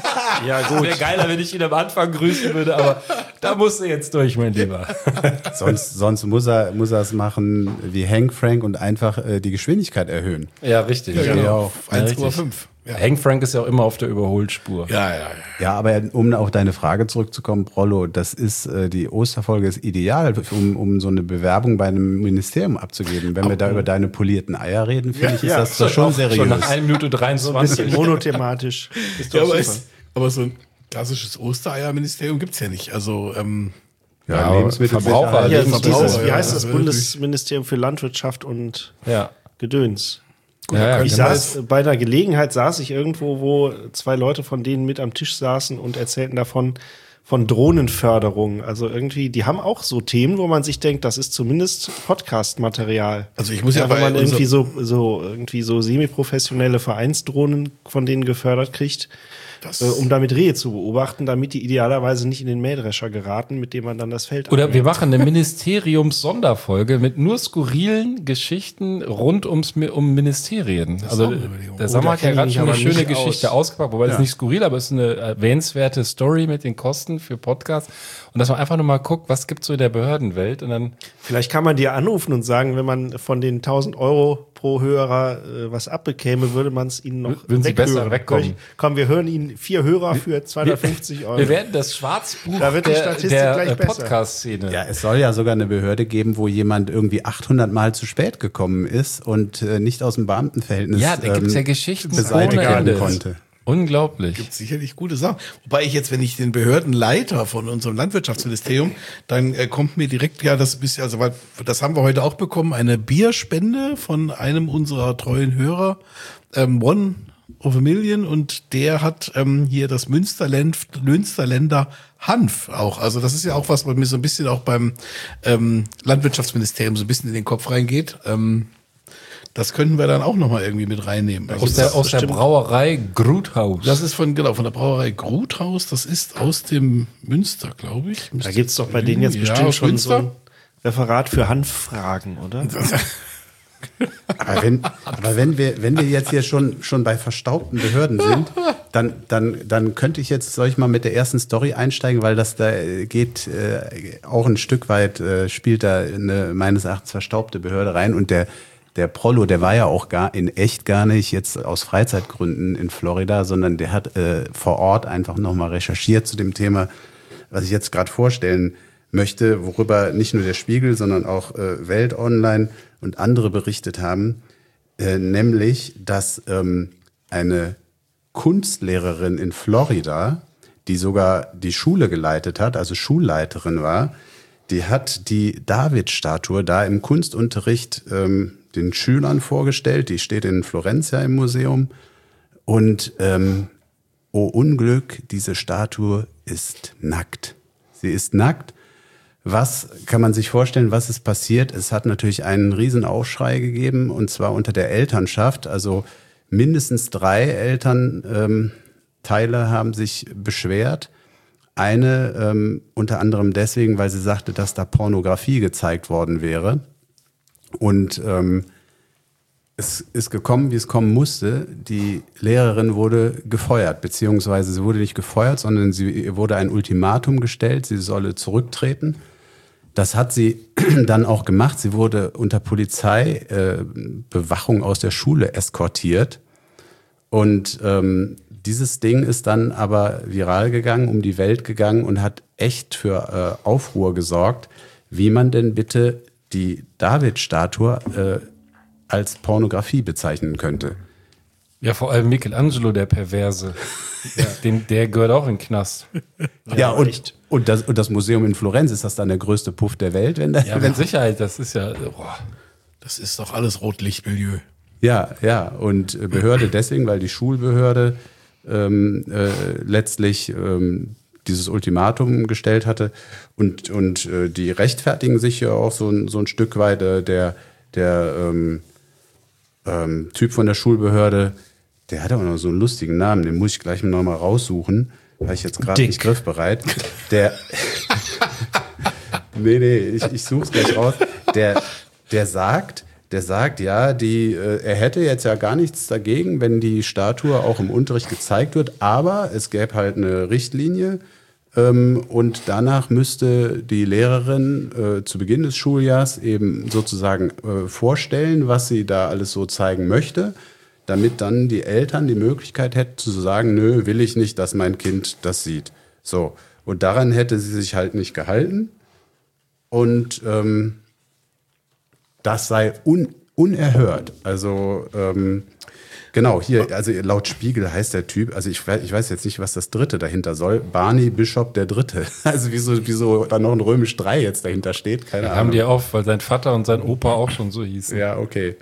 Ja, gut. Wäre geiler, wenn ich ihn am Anfang grüßen würde, aber da musst du jetzt durch, mein Lieber. Sonst, sonst muss er muss er es machen wie Hank Frank und einfach äh, die Geschwindigkeit erhöhen. Ja, richtig. Ja, genau. auch. Auf eins Komma fünf. Ja. Hank Frank ist ja auch immer auf der Überholspur. Ja, ja, ja. Ja, aber um auf deine Frage zurückzukommen, Prollo, das ist äh, die Osterfolge ist ideal, um, um so eine Bewerbung bei einem Ministerium abzugeben. Wenn wir da über deine polierten Eier reden, finde ich, ist ja, das doch schon seriös. Schon nach einer Minute so ein dreiundzwanzig. bisschen monothematisch. Ist Ja, doch aber, super. ist, aber so ein klassisches Ostereierministerium gibt's ja nicht. Also, ähm, ja, aber Lebensmittelsicherheit. Verbraucher- Hier, Verbraucher, dieses, wie ja, heißt das das Bundesministerium für Landwirtschaft und Ja. Gedöns? Ja, ja, Ich genau. saß, bei einer Gelegenheit saß ich irgendwo, wo zwei Leute von denen mit am Tisch saßen und erzählten davon, von Drohnenförderung. Also irgendwie, die haben auch so Themen, wo man sich denkt, das ist zumindest Podcast-Material. Also ich muss ja ja, wenn bei man unser- irgendwie so, so, irgendwie so semi-professionelle Vereinsdrohnen von denen gefördert kriegt, Das- äh, um damit Rehe zu beobachten, damit die idealerweise nicht in den Mähdrescher geraten, mit dem man dann das Feld Oder wir abmäht. machen eine Ministeriums-Sonderfolge mit nur skurrilen Geschichten rund ums Mi- um Ministerien. Also auch eine Überlegung. der Oh, Sammer da hat ja kenn ich gerade mich schon eine aber schöne nicht Geschichte aus. ausgepackt, wobei das nicht skurril, aber es ist eine erwähnenswerte Story mit den Kosten für Podcasts. Und dass man einfach nur mal guckt, was gibt's so in der Behördenwelt und dann Vielleicht kann man dir anrufen und sagen, wenn man von den tausend Euro pro Hörer äh, was abbekäme, würde man es ihnen noch Würden sie besser weghören. wegkommen. Komm, wir hören Ihnen vier Hörer für zweihundertfünfzig Euro. wir werden das Schwarzbuch Da wird die der, Statistik der gleich äh, besser. Podcast-Szene. Ja, es soll ja sogar eine Behörde geben, wo jemand irgendwie achthundert Mal zu spät gekommen ist und äh, nicht aus dem Beamtenverhältnis Ja, da gibt's ja ähm, Geschichten beseitigt ohne werden Ende. konnte. Unglaublich. sicherlich gute Sachen. Wobei ich jetzt, wenn ich den Behördenleiter von unserem Landwirtschaftsministerium, dann äh, kommt mir direkt ja das bisschen, also weil das haben wir heute auch bekommen, eine Bierspende von einem unserer treuen Hörer, ähm, One of a Million, und der hat ähm, hier das Münsterland, Münsterländer Hanf auch. Also das ist ja auch was, was mir so ein bisschen auch beim ähm, Landwirtschaftsministerium so ein bisschen in den Kopf reingeht. Ähm, das könnten wir dann auch nochmal irgendwie mit reinnehmen. Also Aus der, aus der Brauerei Gruthaus. das ist von, genau, von der Brauerei Gruthaus. Das ist aus dem Münster, glaube ich. Da gibt's doch bei denen jetzt Ja, bestimmt aus schon Münster. so ein Referat für Hanffragen, oder? Aber wenn, aber wenn wir, wenn wir jetzt hier schon, schon bei verstaubten Behörden sind, dann, dann, dann könnte ich jetzt, soll ich mal mit der ersten Story einsteigen, weil das da geht äh, auch ein Stück weit, äh, spielt da eine meines Erachtens verstaubte Behörde rein. Und der, der Prollo, der war ja auch gar in echt gar nicht jetzt aus Freizeitgründen in Florida, sondern der hat äh, vor Ort einfach nochmal recherchiert zu dem Thema, was ich jetzt gerade vorstellen möchte, worüber nicht nur der Spiegel, sondern auch äh, Welt Online und andere berichtet haben, äh, nämlich, dass ähm, eine Kunstlehrerin in Florida, die sogar die Schule geleitet hat, also Schulleiterin war, die hat die David-Statue da im Kunstunterricht ähm, den Schülern vorgestellt. Die steht in Florenz ja im Museum. Und ähm, oh Unglück, diese Statue ist nackt. Sie ist nackt. Was kann man sich vorstellen, was ist passiert? Es hat natürlich einen riesen Aufschrei gegeben, und zwar unter der Elternschaft. Also mindestens drei Elternteile ähm, haben sich beschwert. Eine ähm, unter anderem deswegen, weil sie sagte, dass da Pornografie gezeigt worden wäre. Und ähm, es ist gekommen, wie es kommen musste. Die Lehrerin wurde gefeuert, beziehungsweise sie wurde nicht gefeuert, sondern sie ihr wurde ein Ultimatum gestellt, sie solle zurücktreten. Das hat sie dann auch gemacht. Sie wurde unter Polizeibewachung äh, aus der Schule eskortiert. Und ähm, dieses Ding ist dann aber viral gegangen, um die Welt gegangen und hat echt für äh, Aufruhr gesorgt, wie man denn bitte die David-Statue äh, als Pornografie bezeichnen könnte. Ja, vor allem Michelangelo, der Perverse. Ja. Den, der gehört auch in den Knast. Ja, ja und, und, das, und das Museum in Florenz, ist das dann der größte Puff der Welt? Wenn da, ja, mit Sicherheit, das ist ja... Boah. Das ist doch alles Rotlichtmilieu. Ja, ja, und Behörde deswegen, weil die Schulbehörde ähm, äh, letztlich ähm, dieses Ultimatum gestellt hatte, und, und äh, die rechtfertigen sich ja auch so, ein- so ein Stück weit. Äh, der der ähm, ähm, Typ von der Schulbehörde, der hat auch noch so einen lustigen Namen, den muss ich gleich noch mal raussuchen, weil ich jetzt gerade Dick. nicht griffbereit. Der nee, nee, ich, ich suche es gleich raus. Der, der sagt, der sagt, ja, die, äh, er hätte jetzt ja gar nichts dagegen, wenn die Statue auch im Unterricht gezeigt wird, aber es gäbe halt eine Richtlinie, ähm, und danach müsste die Lehrerin äh, zu Beginn des Schuljahrs eben sozusagen äh, vorstellen, was sie da alles so zeigen möchte, damit dann die Eltern die Möglichkeit hätten zu sagen, nö, will ich nicht, dass mein Kind das sieht. So, und daran hätte sie sich halt nicht gehalten, und ähm, das sei un, unerhört. Also ähm, genau, hier, also laut Spiegel heißt der Typ, also ich, weiß- ich weiß jetzt nicht, was das Dritte dahinter soll, Barney Bishop der Dritte. Also wieso, wieso da noch ein römisch drei jetzt dahinter steht, keine Die Ahnung. haben die auf, weil sein Vater und sein Opa auch schon so hießen. Ja, okay.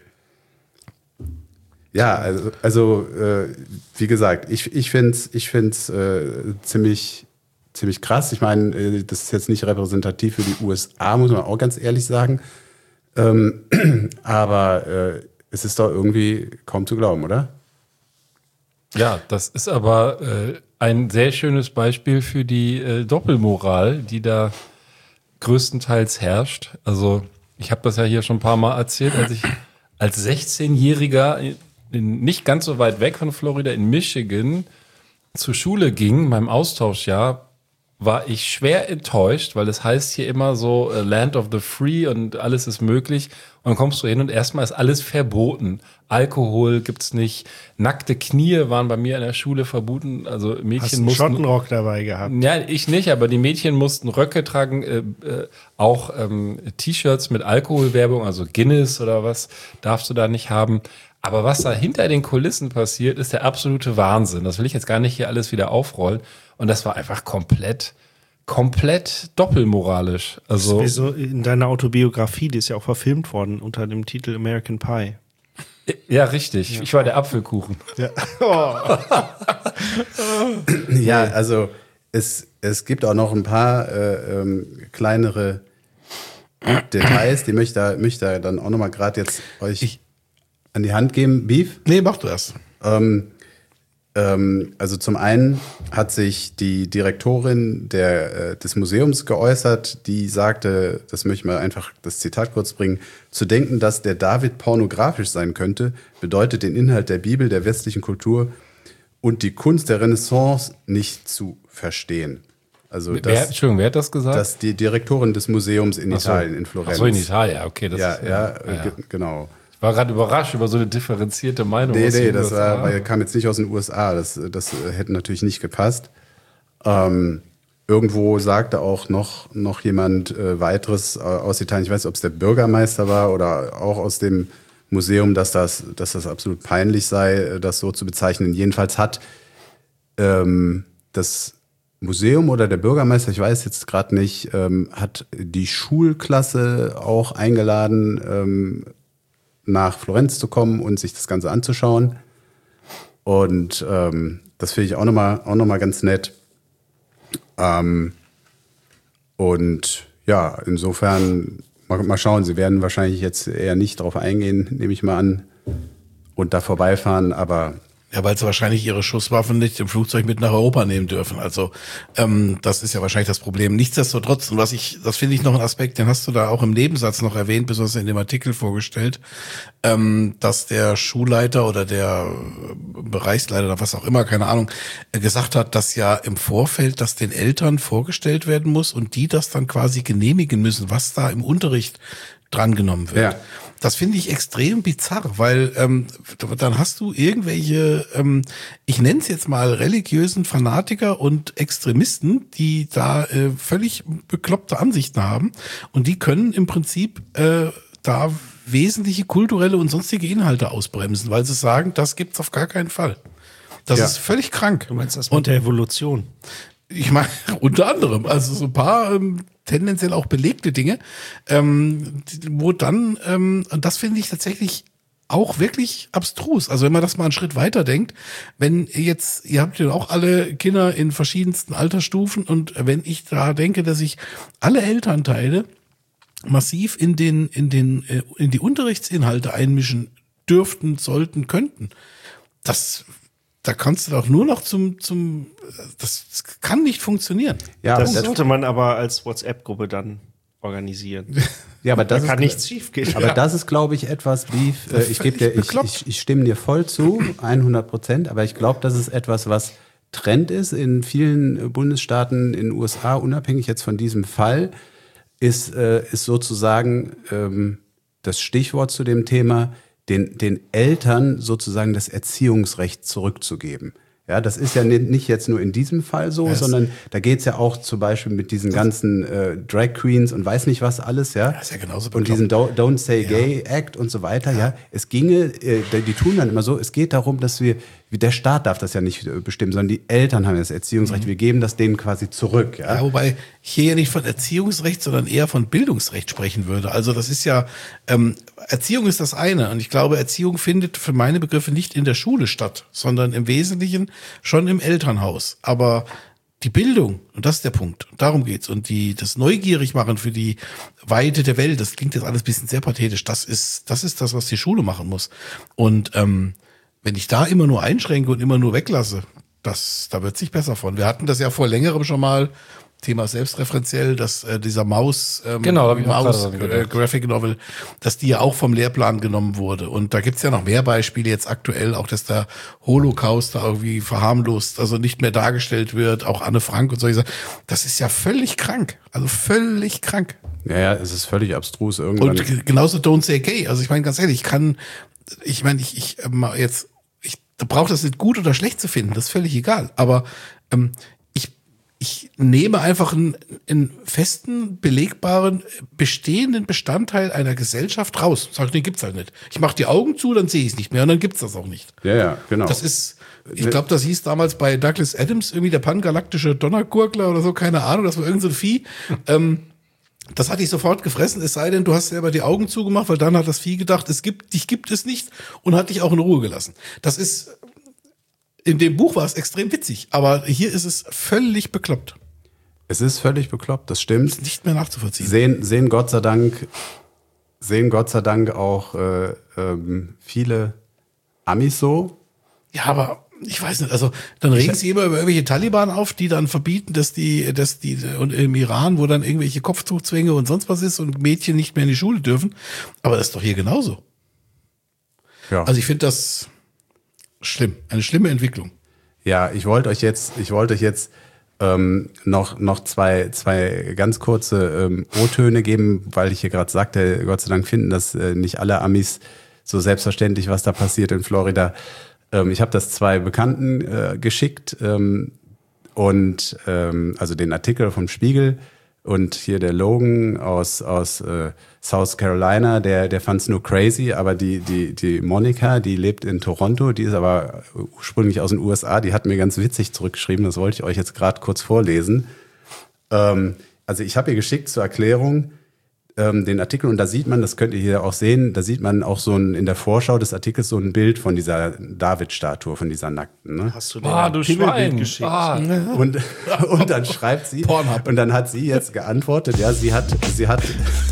Ja, also, also äh, wie gesagt, ich, ich finde es ich find's, äh, ziemlich, ziemlich krass. Ich meine, äh, das ist jetzt nicht repräsentativ für die U S A, muss man auch ganz ehrlich sagen. Ähm, aber äh, es ist doch irgendwie kaum zu glauben, oder? Ja, das ist aber äh, ein sehr schönes Beispiel für die äh, Doppelmoral, die da größtenteils herrscht. Also ich habe das ja hier schon ein paar Mal erzählt, als ich als sechzehnjähriger in, in, nicht ganz so weit weg von Florida in Michigan zur Schule ging, meinem Austauschjahr, war ich schwer enttäuscht, weil es heißt hier immer so äh, Land of the Free und alles ist möglich. Und dann kommst du hin und erstmal ist alles verboten. Alkohol gibt's nicht. Nackte Knie waren bei mir in der Schule verboten. Also Mädchen Hast einen mussten... Schottenrock dabei gehabt. Ja, ich nicht, aber die Mädchen mussten Röcke tragen, äh, äh, auch ähm, T-Shirts mit Alkoholwerbung, also Guinness oder was darfst du da nicht haben. Aber was da hinter den Kulissen passiert, ist der absolute Wahnsinn. Das will ich jetzt gar nicht hier alles wieder aufrollen. Und das war einfach komplett, komplett doppelmoralisch. Also Wie so in deiner Autobiografie, die ist ja auch verfilmt worden unter dem Titel American Pie. ja, richtig. Ich war der Apfelkuchen. Ja. Ja, also es, es gibt auch noch ein paar äh, ähm, kleinere Details, die möchte ich möchte ich dann auch noch mal gerade jetzt euch an die Hand geben. Beef? Nee, mach du das. Ähm, ähm, also zum einen hat sich die Direktorin der, äh, des Museums geäußert, die sagte, das möchte ich mal einfach das Zitat kurz bringen, zu denken, dass der David pornografisch sein könnte, bedeutet den Inhalt der Bibel, der westlichen Kultur und die Kunst der Renaissance nicht zu verstehen. Also Wer, das, Entschuldigung, wer hat das gesagt? das die Direktorin des Museums in Ach so. Italien, in Florenz. Ach so, in Italien, okay. Das Ja, ist, ja, äh, ge- genau. Ich war gerade überrascht über so eine differenzierte Meinung. Nee, aus nee, den das U S A. war, weil kam jetzt nicht aus den U S A. Das, das hätte natürlich nicht gepasst. Ähm, irgendwo sagte auch noch, noch jemand äh, weiteres äh, aus Italien, ich weiß nicht, ob es der Bürgermeister war oder auch aus dem Museum, dass das, dass das absolut peinlich sei, äh, das so zu bezeichnen. Jedenfalls hat ähm, das Museum oder der Bürgermeister, ich weiß jetzt gerade nicht, ähm, hat die Schulklasse auch eingeladen, ähm, nach Florenz zu kommen und sich das Ganze anzuschauen. Und ähm, das finde ich auch nochmal auch noch mal ganz nett. Ähm, und ja, insofern, mal, mal schauen, Sie werden wahrscheinlich jetzt eher nicht drauf eingehen, nehme ich mal an, und da vorbeifahren, aber... Ja, weil sie wahrscheinlich ihre Schusswaffen nicht im Flugzeug mit nach Europa nehmen dürfen. Also ähm, das ist ja wahrscheinlich das Problem. Nichtsdestotrotz, und was ich, das finde ich noch ein Aspekt, den hast du da auch im Nebensatz noch erwähnt, besonders in dem Artikel vorgestellt, ähm, dass der Schulleiter oder der Bereichsleiter oder was auch immer, keine Ahnung, äh, gesagt hat, dass ja im Vorfeld das den Eltern vorgestellt werden muss und die das dann quasi genehmigen müssen, was da im Unterricht drangenommen wird. Ja. Das finde ich extrem bizarr, weil ähm, dann hast du irgendwelche, ähm, ich nenne es jetzt mal religiösen Fanatiker und Extremisten, die da äh, völlig bekloppte Ansichten haben und die können im Prinzip äh, da wesentliche kulturelle und sonstige Inhalte ausbremsen, weil sie sagen, das gibt's auf gar keinen Fall. Das Ja. ist völlig krank. Du meinst das mit der Evolution? Ich meine, unter anderem, also so ein paar ähm, tendenziell auch belegte Dinge, ähm, die- wo dann, ähm, und das finde ich tatsächlich auch wirklich abstrus. Also wenn man das mal einen Schritt weiter denkt, wenn jetzt, ihr habt ja auch alle Kinder in verschiedensten Altersstufen und wenn ich da denke, dass ich alle Elternteile massiv in den, in den, äh, in die Unterrichtsinhalte einmischen dürften, sollten, könnten, das da kannst du doch nur noch zum, zum, das, das kann nicht funktionieren. Ja, Das aber das, sollte man aber als WhatsApp-Gruppe dann organisieren. ja, aber das Da kann ist, nichts schiefgehen. aber das ist, glaube ich, etwas, wie, äh, ich gebe dir, ich, bekloppt. ich, ich stimme dir voll zu, hundert Prozent, aber ich glaube, das ist etwas, was Trend ist in vielen Bundesstaaten in den U S A, unabhängig jetzt von diesem Fall, ist, äh, ist sozusagen ähm, das Stichwort zu dem Thema, den, den Eltern sozusagen das Erziehungsrecht zurückzugeben. Ja, das ist ja ni- nicht jetzt nur in diesem Fall so, Das- sondern da geht's ja auch zum Beispiel mit diesen ganzen äh, Drag Queens und weiß nicht was alles, ja. Das ist ja genauso Und diesen Do- Don't Say Gay Act und so weiter, ja. Es ginge, äh, die tun dann immer so, es geht darum, dass wir, der Staat darf das ja nicht äh, bestimmen, sondern die Eltern haben das Erziehungsrecht. Wir geben das denen quasi zurück, ja. Ja, wobei ich hier ja nicht von Erziehungsrecht, sondern eher von Bildungsrecht sprechen würde. Also das ist ja, ähm, Erziehung ist das eine. Und ich glaube, Erziehung findet für meine Begriffe nicht in der Schule statt, sondern im Wesentlichen schon im Elternhaus. Aber die Bildung, und das ist der Punkt, darum geht's. Und die, das neugierig machen für die Weite der Welt, das klingt jetzt alles ein bisschen sehr pathetisch, das ist, das ist das, was die Schule machen muss. Und ähm, wenn ich da immer nur einschränke und immer nur weglasse, das, da wird's nicht besser von. Wir hatten das ja vor längerem schon mal, Thema selbstreferenziell, dass äh, dieser Maus, ähm, Genau, da hab ich auch Maus gerade dran äh, gedacht. Graphic Novel, dass die ja auch vom Lehrplan genommen wurde. Und da gibt's ja noch mehr Beispiele jetzt aktuell, auch dass der Holocaust da irgendwie verharmlost, also nicht mehr dargestellt wird, auch Anne Frank und solche Sachen. Das ist ja völlig krank. Also völlig krank. Ja, ja, es ist völlig abstrus irgendwann. Und g- genauso Don't Say Gay. Also ich meine, ganz ehrlich, ich kann, ich meine, ich, ich ähm, jetzt, ich brauche das nicht gut oder schlecht zu finden, das ist völlig egal. Aber ähm, ich, ich nehme einfach einen, einen festen, belegbaren, bestehenden Bestandteil einer Gesellschaft raus. Sag, den gibt's halt nicht. Ich mache die Augen zu, dann sehe ich es nicht mehr und dann gibt's das auch nicht. ja, ja, genau. Das ist, ich glaube, das hieß damals bei Douglas Adams irgendwie der pangalaktische Donnergurgler oder so, keine Ahnung, das war irgend so ein Vieh. ähm, Das hatte ich sofort gefressen, es sei denn, du hast selber die Augen zugemacht, weil dann hat das Vieh gedacht, es gibt, dich gibt es nicht und hat dich auch in Ruhe gelassen. Das ist, in dem Buch war es extrem witzig, aber hier ist es völlig bekloppt. Es ist völlig bekloppt, das stimmt. Nicht mehr nachzuvollziehen. Sehen, sehen Gott sei Dank, sehen Gott sei Dank auch äh, ähm, viele Amis so. Ja, aber ich weiß nicht, also dann regen sie immer über irgendwelche Taliban auf, die dann verbieten, dass die, dass die, und im Iran, wo dann irgendwelche Kopftuchzwänge und sonst was ist und Mädchen nicht mehr in die Schule dürfen. Aber das ist doch hier genauso. Ja. Also ich finde das schlimm, eine schlimme Entwicklung. Ja, ich wollte euch jetzt, ich wollte euch jetzt ähm, noch noch zwei zwei ganz kurze ähm, O-Töne geben, weil ich hier gerade sagte, Gott sei Dank finden das äh, nicht alle Amis so selbstverständlich, was da passiert in Florida. Ähm, ich habe das zwei Bekannten äh, geschickt ähm, und ähm, also den Artikel vom Spiegel und hier der Logan aus aus äh, South Carolina, der der fand's nur crazy, aber die die die Monika, die lebt in Toronto, die ist aber ursprünglich aus den U S A, die hat mir ganz witzig zurückgeschrieben, das wollte ich euch jetzt gerade kurz vorlesen. Ähm, also ich habe ihr geschickt zur Erklärung, ähm, den Artikel und da sieht man, das könnt ihr hier auch sehen, da sieht man auch so ein, in der Vorschau des Artikels so ein Bild von dieser David-Statue, von dieser Nackten. Ne? Hast du den Ah, du Schwein. geschickt? Ah. Und, und dann schreibt sie, und dann hat sie jetzt geantwortet, ja, sie hat, sie hat,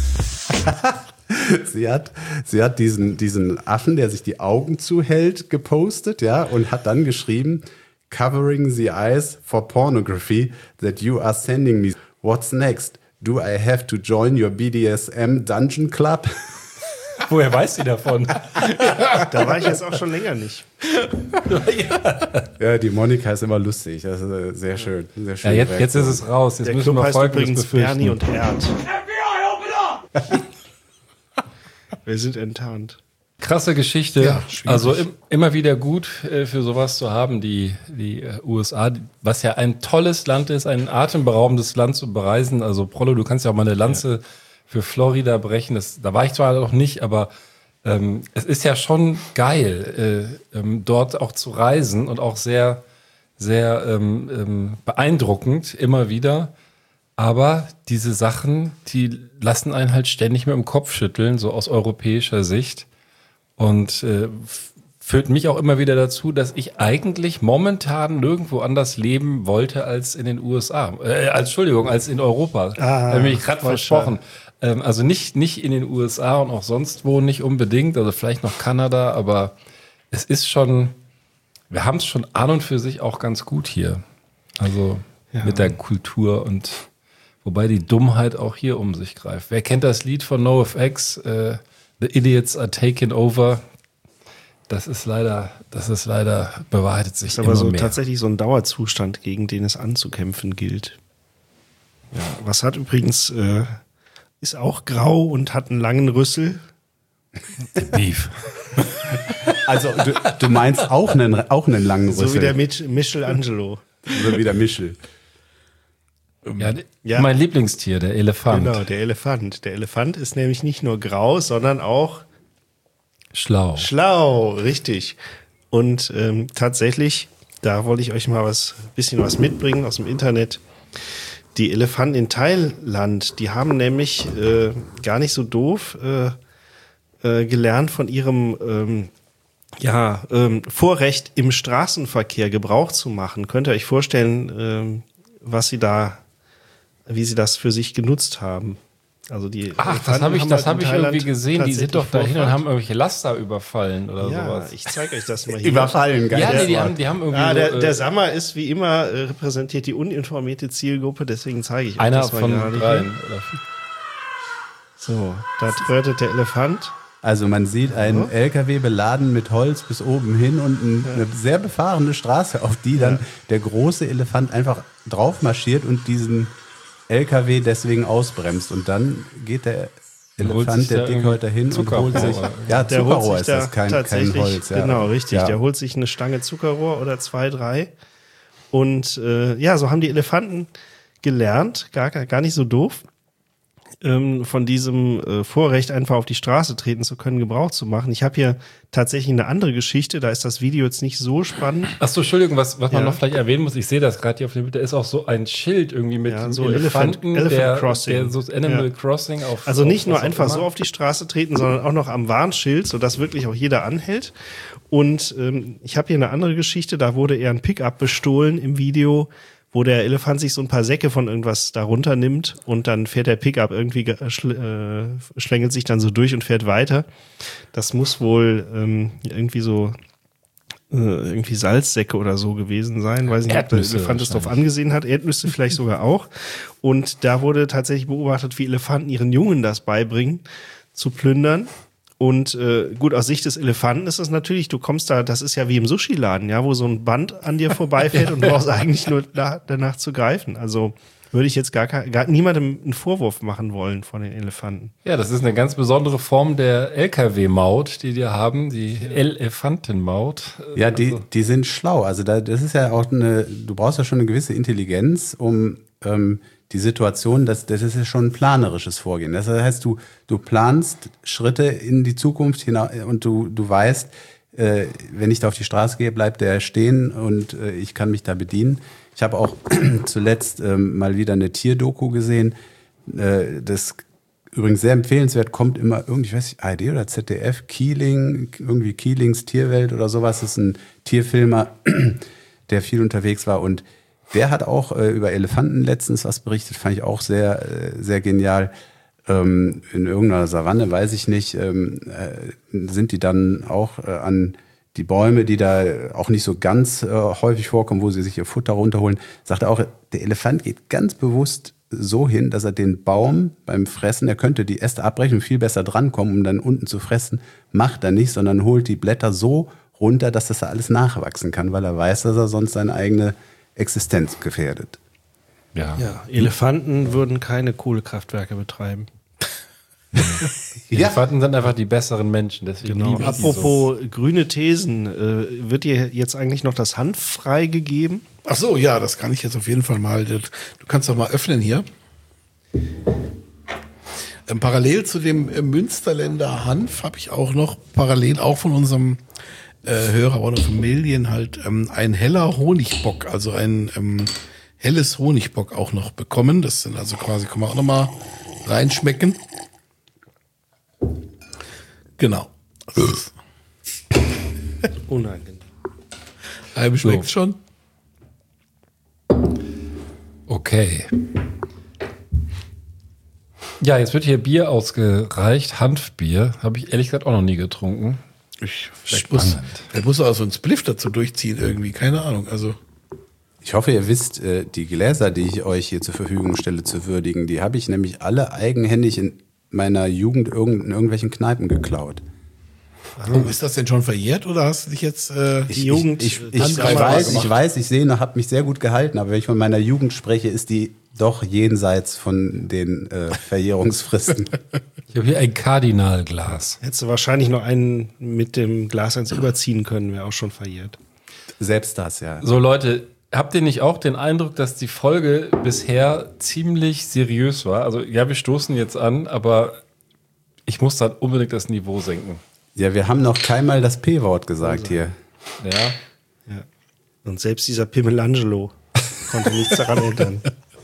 sie hat, sie hat diesen, diesen Affen, der sich die Augen zuhält, gepostet, ja, und hat dann geschrieben, covering the eyes for pornography that you are sending me. What's next? Do I have to join your B D S M Dungeon Club? Woher weiß sie davon? Da war ich jetzt auch schon länger nicht. Ja, die Monika ist immer lustig. Das ist äh, sehr schön. Sehr schön Ja, jetzt, jetzt ist es raus. Jetzt Der müssen Club wir heißt Folgendes übrigens befürchten. Bernie und Erd. Wir sind enttarnt. Krasse Geschichte. Ja, schwierig. Also im, immer wieder gut äh, für sowas zu haben, die, die äh, U S A, was ja ein tolles Land ist, ein atemberaubendes Land zu bereisen. Also Prollo, du kannst ja auch mal eine Lanze ja. für Florida brechen. Das, da war ich zwar noch nicht, aber ähm, es ist ja schon geil, äh, ähm, dort auch zu reisen und auch sehr, sehr ähm, ähm, beeindruckend immer wieder. Aber diese Sachen, die lassen einen halt ständig mit dem Kopf schütteln, so aus europäischer Sicht. Und äh, führt mich auch immer wieder dazu, dass ich eigentlich momentan nirgendwo anders leben wollte als in den U S A. Äh, als, Entschuldigung, als in Europa. Ah, habe ich gerade versprochen. Ähm, also nicht, nicht in den U S A und auch sonst wo nicht unbedingt. Also vielleicht noch Kanada, aber es ist schon, wir haben es schon an und für sich auch ganz gut hier. Also ja. mit der Kultur und wobei die Dummheit auch hier um sich greift. Wer kennt das Lied von NoFX? Äh, The Idiots are taking over. Das ist leider, das ist leider, bewahrheitet sich immer mehr. Das ist aber so tatsächlich so ein Dauerzustand, gegen den es anzukämpfen gilt. Ja, was hat übrigens, äh, ist auch grau und hat einen langen Rüssel. Beef. Also du, du meinst auch einen, auch einen langen Rüssel. So wie der Mich- Michelangelo. So wie der Michel. Ja, ja, mein Lieblingstier, der Elefant. Genau, der Elefant. Der Elefant ist nämlich nicht nur grau, sondern auch schlau. Schlau, richtig. Und ähm, tatsächlich, da wollte ich euch mal was, bisschen was mitbringen aus dem Internet. Die Elefanten in Thailand, die haben nämlich äh, gar nicht so doof äh, äh, gelernt von ihrem ähm, ja, ähm, Vorrecht im Straßenverkehr Gebrauch zu machen. Könnt ihr euch vorstellen, ähm, was sie da wie sie das für sich genutzt haben. Also die Ach, das habe ich, das hab ich irgendwie gesehen. Die sind doch dahin und haben irgendwelche Laster überfallen oder ja, sowas. Ich zeige euch das mal hier. Überfallen, geil. Ja, nee, die, haben, die haben irgendwie. Ja, der, so, der Sammer ist wie immer äh, repräsentiert die uninformierte Zielgruppe, deswegen zeige ich euch einer das mal von gerade. dreien. So, da trötet der Elefant. Also man sieht einen ja. L K W beladen mit Holz bis oben hin und ein, ja. eine sehr befahrene Straße, auf die dann ja. der große Elefant einfach drauf marschiert und diesen L K W deswegen ausbremst. Und dann geht der Elefant, der Dickhäuter, hin und holt sich... Ja, der Zuckerrohr holt sich ist das, kein, kein Holz. Ja. Genau, richtig. Ja. Der holt sich eine Stange Zuckerrohr oder zwei, drei. Und äh, ja, so haben die Elefanten gelernt, gar, gar nicht so doof, ähm, von diesem äh, Vorrecht einfach auf die Straße treten zu können, Gebrauch zu machen. Ich habe hier tatsächlich eine andere Geschichte, da ist das Video jetzt nicht so spannend. Ach so, Entschuldigung, was, was man Ja. noch vielleicht erwähnen muss, ich sehe das gerade hier auf dem Bild, da ist auch so ein Schild irgendwie mit Ja, so Elefanten, Elephant- Elephant der, Crossing. der so Animal Ja. Crossing auf. Also nicht auf nur was auch einfach immer. so auf die Straße treten, sondern auch noch am Warnschild, sodass wirklich auch jeder anhält. Und ähm, ich habe hier eine andere Geschichte, da wurde eher ein Pickup bestohlen im Video, wo der Elefant sich so ein paar Säcke von irgendwas darunter nimmt und dann fährt der Pickup irgendwie, ge- äh, schl- äh, schlängelt sich dann so durch und fährt weiter. Das muss wohl ähm, irgendwie so äh, irgendwie Salzsäcke oder so gewesen sein. Weiß nicht, ob der Erdnüsse Elefant es drauf wahrscheinlich. angesehen hat. Erdnüsse vielleicht sogar auch. Und da wurde tatsächlich beobachtet, wie Elefanten ihren Jungen das beibringen, zu plündern. Und äh, gut, aus Sicht des Elefanten ist es natürlich, du kommst da, das ist ja wie im Sushi-Laden, ja, wo so ein Band an dir vorbeifährt und du brauchst eigentlich nur da, danach zu greifen. Also würde ich jetzt gar, kein- gar niemandem einen Vorwurf machen wollen von den Elefanten. Ja, das ist eine ganz besondere Form der L K W-Maut, die wir haben, die Elefantenmaut. Ja, die, Also, die sind schlau. Also da, das ist ja auch eine, du brauchst ja schon eine gewisse Intelligenz, um ähm, die Situation, das, das ist ja schon ein planerisches Vorgehen. Das heißt, du, du planst Schritte in die Zukunft hinaus und du, du weißt, äh, wenn ich da auf die Straße gehe, bleibt der stehen und äh, ich kann mich da bedienen. Ich habe auch zuletzt ähm, mal wieder eine Tierdoku gesehen, äh, das übrigens sehr empfehlenswert, kommt immer irgendwie, ich weiß nicht, A R D oder Z D F, Keeling, irgendwie Keelings Tierwelt oder sowas, das ist ein Tierfilmer, der viel unterwegs war und der hat auch äh, über Elefanten letztens was berichtet, fand ich auch sehr, äh, sehr genial. Ähm, in irgendeiner Savanne, weiß ich nicht, ähm, äh, sind die dann auch äh, an die Bäume, die da auch nicht so ganz äh, häufig vorkommen, wo sie sich ihr Futter runterholen, sagt er auch, der Elefant geht ganz bewusst so hin, dass er den Baum beim Fressen, er könnte die Äste abbrechen und viel besser drankommen, um dann unten zu fressen, macht er nicht, sondern holt die Blätter so runter, dass das alles nachwachsen kann, weil er weiß, dass er sonst seine eigene Existenz gefährdet. Ja. Ja, Elefanten würden keine Kohlekraftwerke betreiben. Elefanten sind einfach die besseren Menschen. Deswegen Genau. liebe ich die Apropos grüne Thesen, äh, wird dir jetzt eigentlich noch das Hanf freigegeben? Ach so, ja, das kann ich jetzt auf jeden Fall mal. Du kannst doch mal öffnen hier. Ähm, parallel zu dem äh, Münsterländer Hanf habe ich auch noch parallel auch von unserem äh, Hörer One of a Million halt ähm, ein heller Honigbock, also ein ähm, helles Honigbock auch noch bekommen. Das sind also quasi, kann man auch noch mal reinschmecken. Genau. Das ist Unangenehm. halb schmeckt So. schon. Okay. Ja, jetzt wird hier Bier ausgereicht. Hanfbier. Habe ich ehrlich gesagt auch noch nie getrunken. Ich vielleicht muss, Spannend. vielleicht muss er auch so einen Spliff dazu durchziehen irgendwie. Keine Ahnung. Also Ich hoffe, ihr wisst, äh, die Gläser, die ich euch hier zur Verfügung stelle, zu würdigen, die habe ich nämlich alle eigenhändig in meiner Jugend irgend, in irgendwelchen Kneipen geklaut. oh, ist das denn schon verjährt oder hast du dich jetzt äh, Ich, Jugend- ich, ich, ich, Handgreifbar weiß, gemacht? ich weiß, ich sehe, habe mich sehr gut gehalten, aber wenn ich von meiner Jugend spreche, ist die doch jenseits von den äh, Verjährungsfristen. Ich habe hier ein Kardinalglas. Hättest du wahrscheinlich noch einen mit dem Glas eins überziehen können, wäre auch schon verjährt. Selbst das, ja. So Leute, habt ihr nicht auch den Eindruck, dass die Folge bisher ziemlich seriös war? Also ja, wir stoßen jetzt an, aber ich muss dann unbedingt das Niveau senken. Ja, wir haben noch keinmal das P-Wort gesagt hier. Ja. Ja. Und selbst dieser Pimmelangelo konnte nichts daran ändern.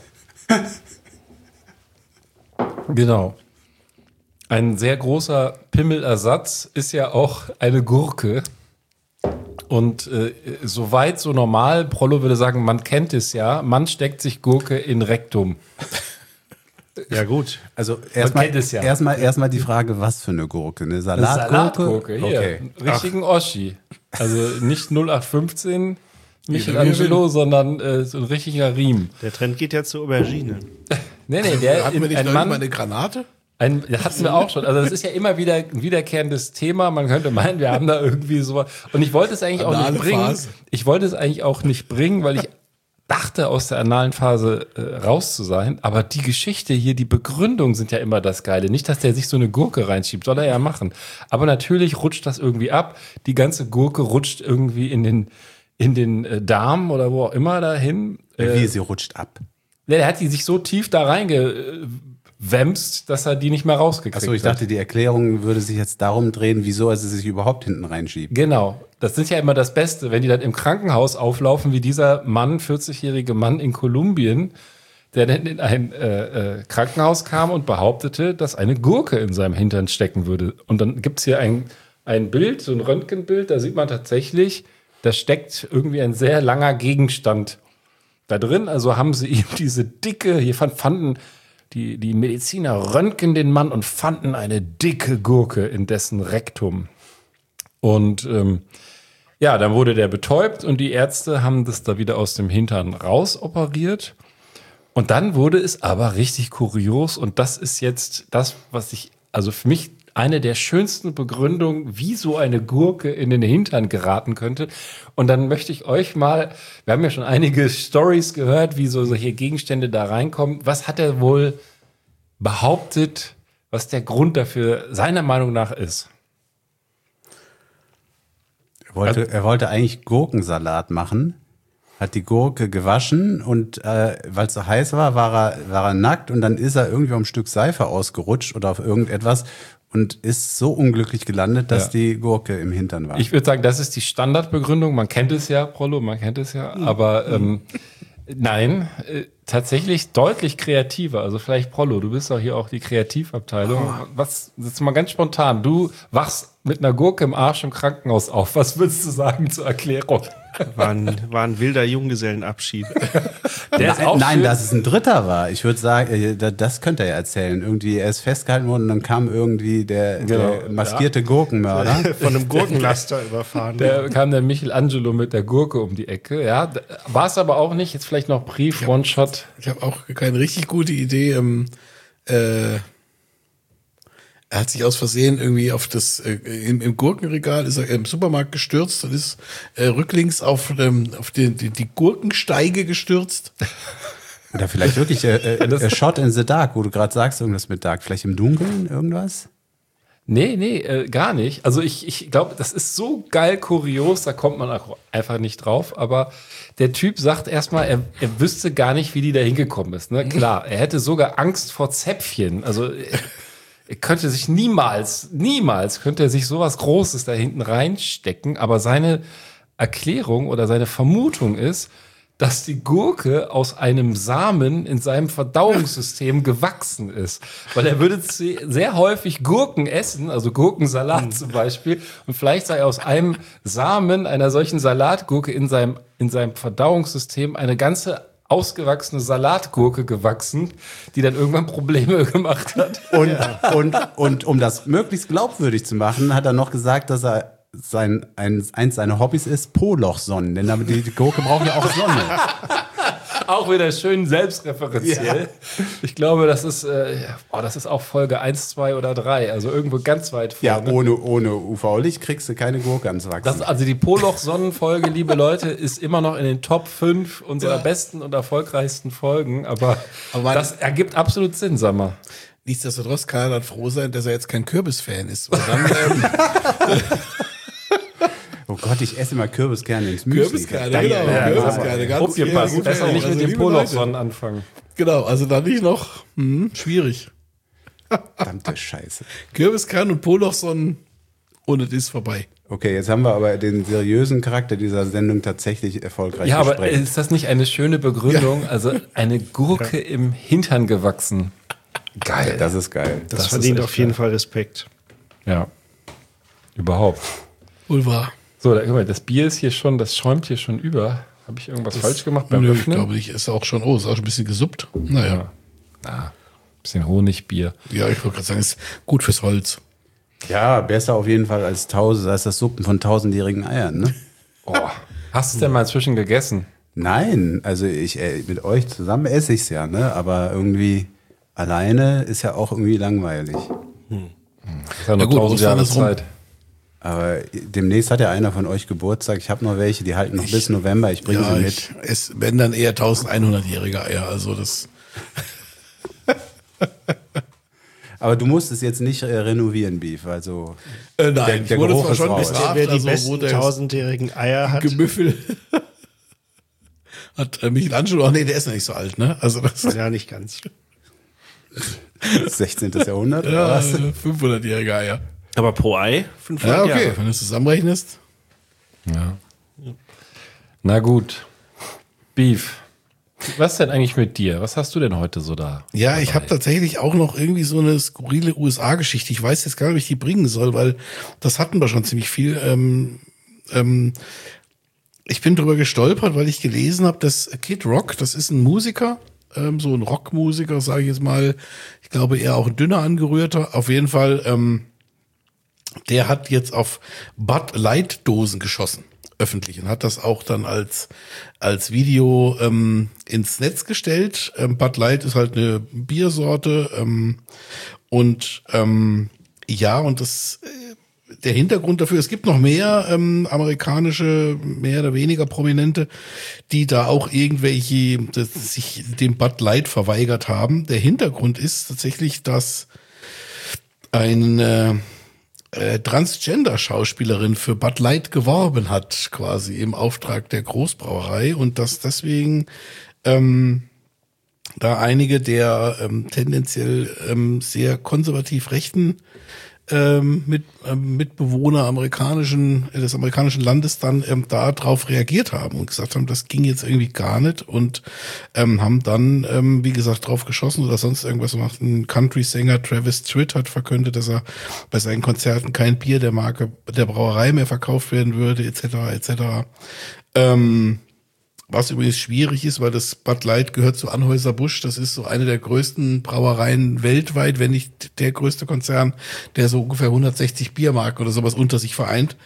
Genau. Ein sehr großer Pimmelersatz ist ja auch eine Gurke. Und äh, soweit so normal, Prollo würde sagen, man kennt es ja, man steckt sich Gurke in Rektum. Ja, gut. Also erstmal kennt es ja. erstmal erstmal die Frage, was für eine Gurke? Eine Eine Salatgurke? Salatgurke, hier. Okay. Einen richtigen Oschi. Also nicht null acht fünfzehn Michelangelo, sondern äh, so ein richtiger Riem. Der Trend geht ja zur Aubergine. Nee, nee, der hatten wir nicht ein neulich mal Mann, eine Granate? ein, das hatten wir auch schon. Also das ist ja immer wieder ein wiederkehrendes Thema. Man könnte meinen, wir haben da irgendwie so. Und ich wollte es eigentlich auch Anale nicht bringen. Phase. Ich wollte es eigentlich auch nicht bringen, weil ich dachte, aus der analen Phase äh, raus zu sein. Aber die Geschichte hier, die Begründung sind ja immer das Geile. Nicht, dass der sich so eine Gurke reinschiebt, soll er ja machen. Aber natürlich rutscht das irgendwie ab. Die ganze Gurke rutscht irgendwie in den, in den äh, Darm oder wo auch immer dahin. Äh, Wie, sie rutscht ab. Ja, der hat die sich so tief da reingewämst, dass er die nicht mehr rausgekriegt Achso, ich hat. dachte, die Erklärung würde sich jetzt darum drehen, wieso er sie sich überhaupt hinten reinschiebt. Genau. Das ist ja immer das Beste, wenn die dann im Krankenhaus auflaufen, wie dieser Mann, vierzigjährige Mann in Kolumbien, der dann in ein äh, äh, Krankenhaus kam und behauptete, dass eine Gurke in seinem Hintern stecken würde. Und dann gibt's hier ein, ein Bild, so ein Röntgenbild, da sieht man tatsächlich, da steckt irgendwie ein sehr langer Gegenstand da drin. Also haben sie ihm diese dicke, hier fand, fanden die, die Mediziner röntgen den Mann und fanden eine dicke Gurke in dessen Rektum. Und ähm, ja, dann wurde der betäubt und die Ärzte haben das da wieder aus dem Hintern rausoperiert. Und dann wurde es aber richtig kurios und das ist jetzt das, was ich, also für mich eine der schönsten Begründungen, wie so eine Gurke in den Hintern geraten könnte. Und dann möchte ich euch mal, wir haben ja schon einige Stories gehört, wie so solche Gegenstände da reinkommen. Was hat er wohl behauptet, was der Grund dafür seiner Meinung nach ist? Er wollte, er wollte eigentlich Gurkensalat machen, hat die Gurke gewaschen und äh, weil es so heiß war, war er, war er nackt und dann ist er irgendwie auf ein Stück Seife ausgerutscht oder auf irgendetwas und ist so unglücklich gelandet, dass Ja. die Gurke im Hintern war. Ich würde sagen, das ist die Standardbegründung. Man kennt es ja, Prollo, man kennt es ja. Aber ähm, Nein, äh, tatsächlich deutlich kreativer. Also vielleicht Prollo, du bist doch hier auch die Kreativabteilung. Oh. Was, jetzt mal ganz spontan, du wachst mit einer Gurke im Arsch im Krankenhaus auf. Was würdest du sagen zur Erklärung? War ein, war ein wilder Junggesellenabschied. Der ist Nein, auch nein schön. dass es ein Dritter war. Ich würde sagen, äh, da- das könnte er ja erzählen. Irgendwie, er ist festgehalten worden und dann kam irgendwie der, Genau, der maskierte Gurkenmörder. Von einem Gurkenlaster überfahren. Der kam der Michelangelo mit der Gurke um die Ecke. Ja, war es aber auch nicht. Jetzt vielleicht noch Brief, One-Shot. Ich habe auch keine richtig gute Idee. Ähm, äh, er hat sich aus Versehen irgendwie auf das äh, im, im Gurkenregal ist er im Supermarkt gestürzt und ist äh, rücklings auf, ähm, auf die, die, die Gurkensteige gestürzt. Oder vielleicht wirklich äh, äh, A Shot in the Dark, wo du gerade sagst, irgendwas mit Dark. Vielleicht im Dunkeln irgendwas? Nee, nee, äh, gar nicht. Also ich, ich glaube, das ist so geil kurios, da kommt man auch einfach nicht drauf. Aber der Typ sagt erstmal, er, er wüsste gar nicht, wie die da hingekommen ist. Ne? Klar, er hätte sogar Angst vor Zäpfchen. Also er, er könnte sich niemals, niemals könnte er sich sowas Großes da hinten reinstecken. Aber seine Erklärung oder seine Vermutung ist, dass die Gurke aus einem Samen in seinem Verdauungssystem gewachsen ist. Weil er würde ze- sehr häufig Gurken essen, also Gurkensalat zum Beispiel. Und vielleicht sei aus einem Samen einer solchen Salatgurke in seinem, in seinem Verdauungssystem eine ganze ausgewachsene Salatgurke gewachsen, die dann irgendwann Probleme gemacht hat. Und, und, und um das möglichst glaubwürdig zu machen, hat er noch gesagt, dass er sein, ein, eins seiner Hobbys ist Polochsonnen. Denn damit die, die Gurke braucht ja auch Sonne. Auch wieder schön selbstreferenziell. Ich glaube, das ist, äh, oh, das ist auch Folge eins, zwei oder drei. Also irgendwo ganz weit Ja, vorne. ohne, ohne U V-Licht kriegst du keine Gurke ans Wachsen. Das, also die Poloch-Sonnenfolge, liebe Leute, ist immer noch in den Top fünf unserer Ja. besten und erfolgreichsten Folgen. Aber, Aber man- das ergibt absolut Sinn, sag mal. Nichtsdestotrotz kann er dann froh sein, dass er jetzt kein Kürbis-Fan ist. Weil dann, ähm, Oh Gott, ich esse immer Kürbiskerne ins Müsli. Kürbiskerner, Da- genau. ja, Kürbiskerner, ganz Aufgepasst, viel, besser gut, nicht also mit den liebe Poloch-Sonnen anfangen. Genau, also dann nicht noch hm, schwierig. Verdammte Scheiße. Kürbiskern und Polochsonnen und es ist vorbei. Okay, jetzt haben wir aber den seriösen Charakter dieser Sendung tatsächlich erfolgreich Ja, aber gesprengt. ist das nicht eine schöne Begründung? Also eine Gurke im Hintern gewachsen. Geil. Das ist geil. Das, das verdient ist echt auf jeden geil. Fall Respekt. Ja. Überhaupt. Wohl wahr. So, da, guck mal, das Bier ist hier schon, das schäumt hier schon über. Habe ich irgendwas falsch gemacht beim Nö, ich Öffnen? glaube nicht. Ist auch schon, oh, ist auch schon ein bisschen gesuppt. Naja. Ah, bisschen Honigbier. Ja, ich wollte gerade sagen, ist gut fürs Holz. Ja, besser auf jeden Fall als tausend, als das Suppen von tausendjährigen Eiern, ne? Oh. Hast du es denn mal inzwischen gegessen? Nein, also ich äh, mit euch zusammen esse ich's ja, ne? Aber irgendwie alleine ist ja auch irgendwie langweilig. Das ist ja noch gut, tausend muss Jahre andersrum. Zeit. Aber demnächst hat ja einer von euch Geburtstag. Ich habe noch welche, die halten noch bis November. Ich bringe Ja, sie mit. ich, es wenn dann eher elfhundert-jährige Eier. Also das. Aber du musst es jetzt nicht äh, renovieren, Beef. Also Äh, nein, Der- ich der wurde Geruch zwar ist schon raus. bestraft, Wer die also, wo besten der tausendjährigen Eier hat. Gemüffel hat äh, Michelangelo, oh nee, der ist noch nicht so alt, ne? Also das Ja, nicht ganz. sechzehnten. Jahrhundert oder ja, was? fünfhundert-jährige Eier. Aber pro Ei fünfhundert Ja, okay, Jahre. wenn du es zusammenrechnest. Ja. Na gut. Beef. Was denn eigentlich mit dir? Was hast du denn heute so da? Ja, ich habe tatsächlich auch noch irgendwie so eine skurrile U S A-Geschichte. Ich weiß jetzt gar nicht, wie ich die bringen soll, weil das hatten wir schon ziemlich viel. Ähm, ähm, ich bin drüber gestolpert, weil ich gelesen habe, dass Kid Rock, das ist ein Musiker, ähm, so ein Rockmusiker, sage ich jetzt mal. Ich glaube eher auch ein dünner angerührter. Auf jeden Fall, ähm, der hat jetzt auf Bud Light Dosen geschossen, öffentlich, und hat das auch dann als als Video ähm, ins Netz gestellt. Ähm, Bud Light ist halt eine Biersorte ähm, und ähm, ja, und das äh, der Hintergrund dafür, es gibt noch mehr ähm, amerikanische, mehr oder weniger Prominente, die da auch irgendwelche, das, sich dem Bud Light verweigert haben. Der Hintergrund ist tatsächlich, dass ein äh, äh, Transgender-Schauspielerin für Bud Light geworben hat, quasi im Auftrag der Großbrauerei, und dass deswegen ähm, da einige der ähm, tendenziell ähm, sehr konservativ rechten ähm, mit, ähm, Mitbewohner amerikanischen, äh, des amerikanischen Landes dann ähm, da drauf reagiert haben und gesagt haben, das ging jetzt irgendwie gar nicht und ähm, haben dann, ähm, wie gesagt, drauf geschossen oder sonst irgendwas gemacht. Ein Country-Sänger Travis Tritt hat verkündet, dass er bei seinen Konzerten kein Bier der Marke der Brauerei mehr verkauft werden würde, et cetera et cetera. Ähm, Was übrigens schwierig ist, weil das Bud Light gehört zu Anheuser-Busch. Das ist so eine der größten Brauereien weltweit, wenn nicht der größte Konzern, der so ungefähr hundertsechzig Biermarken oder sowas unter sich vereint.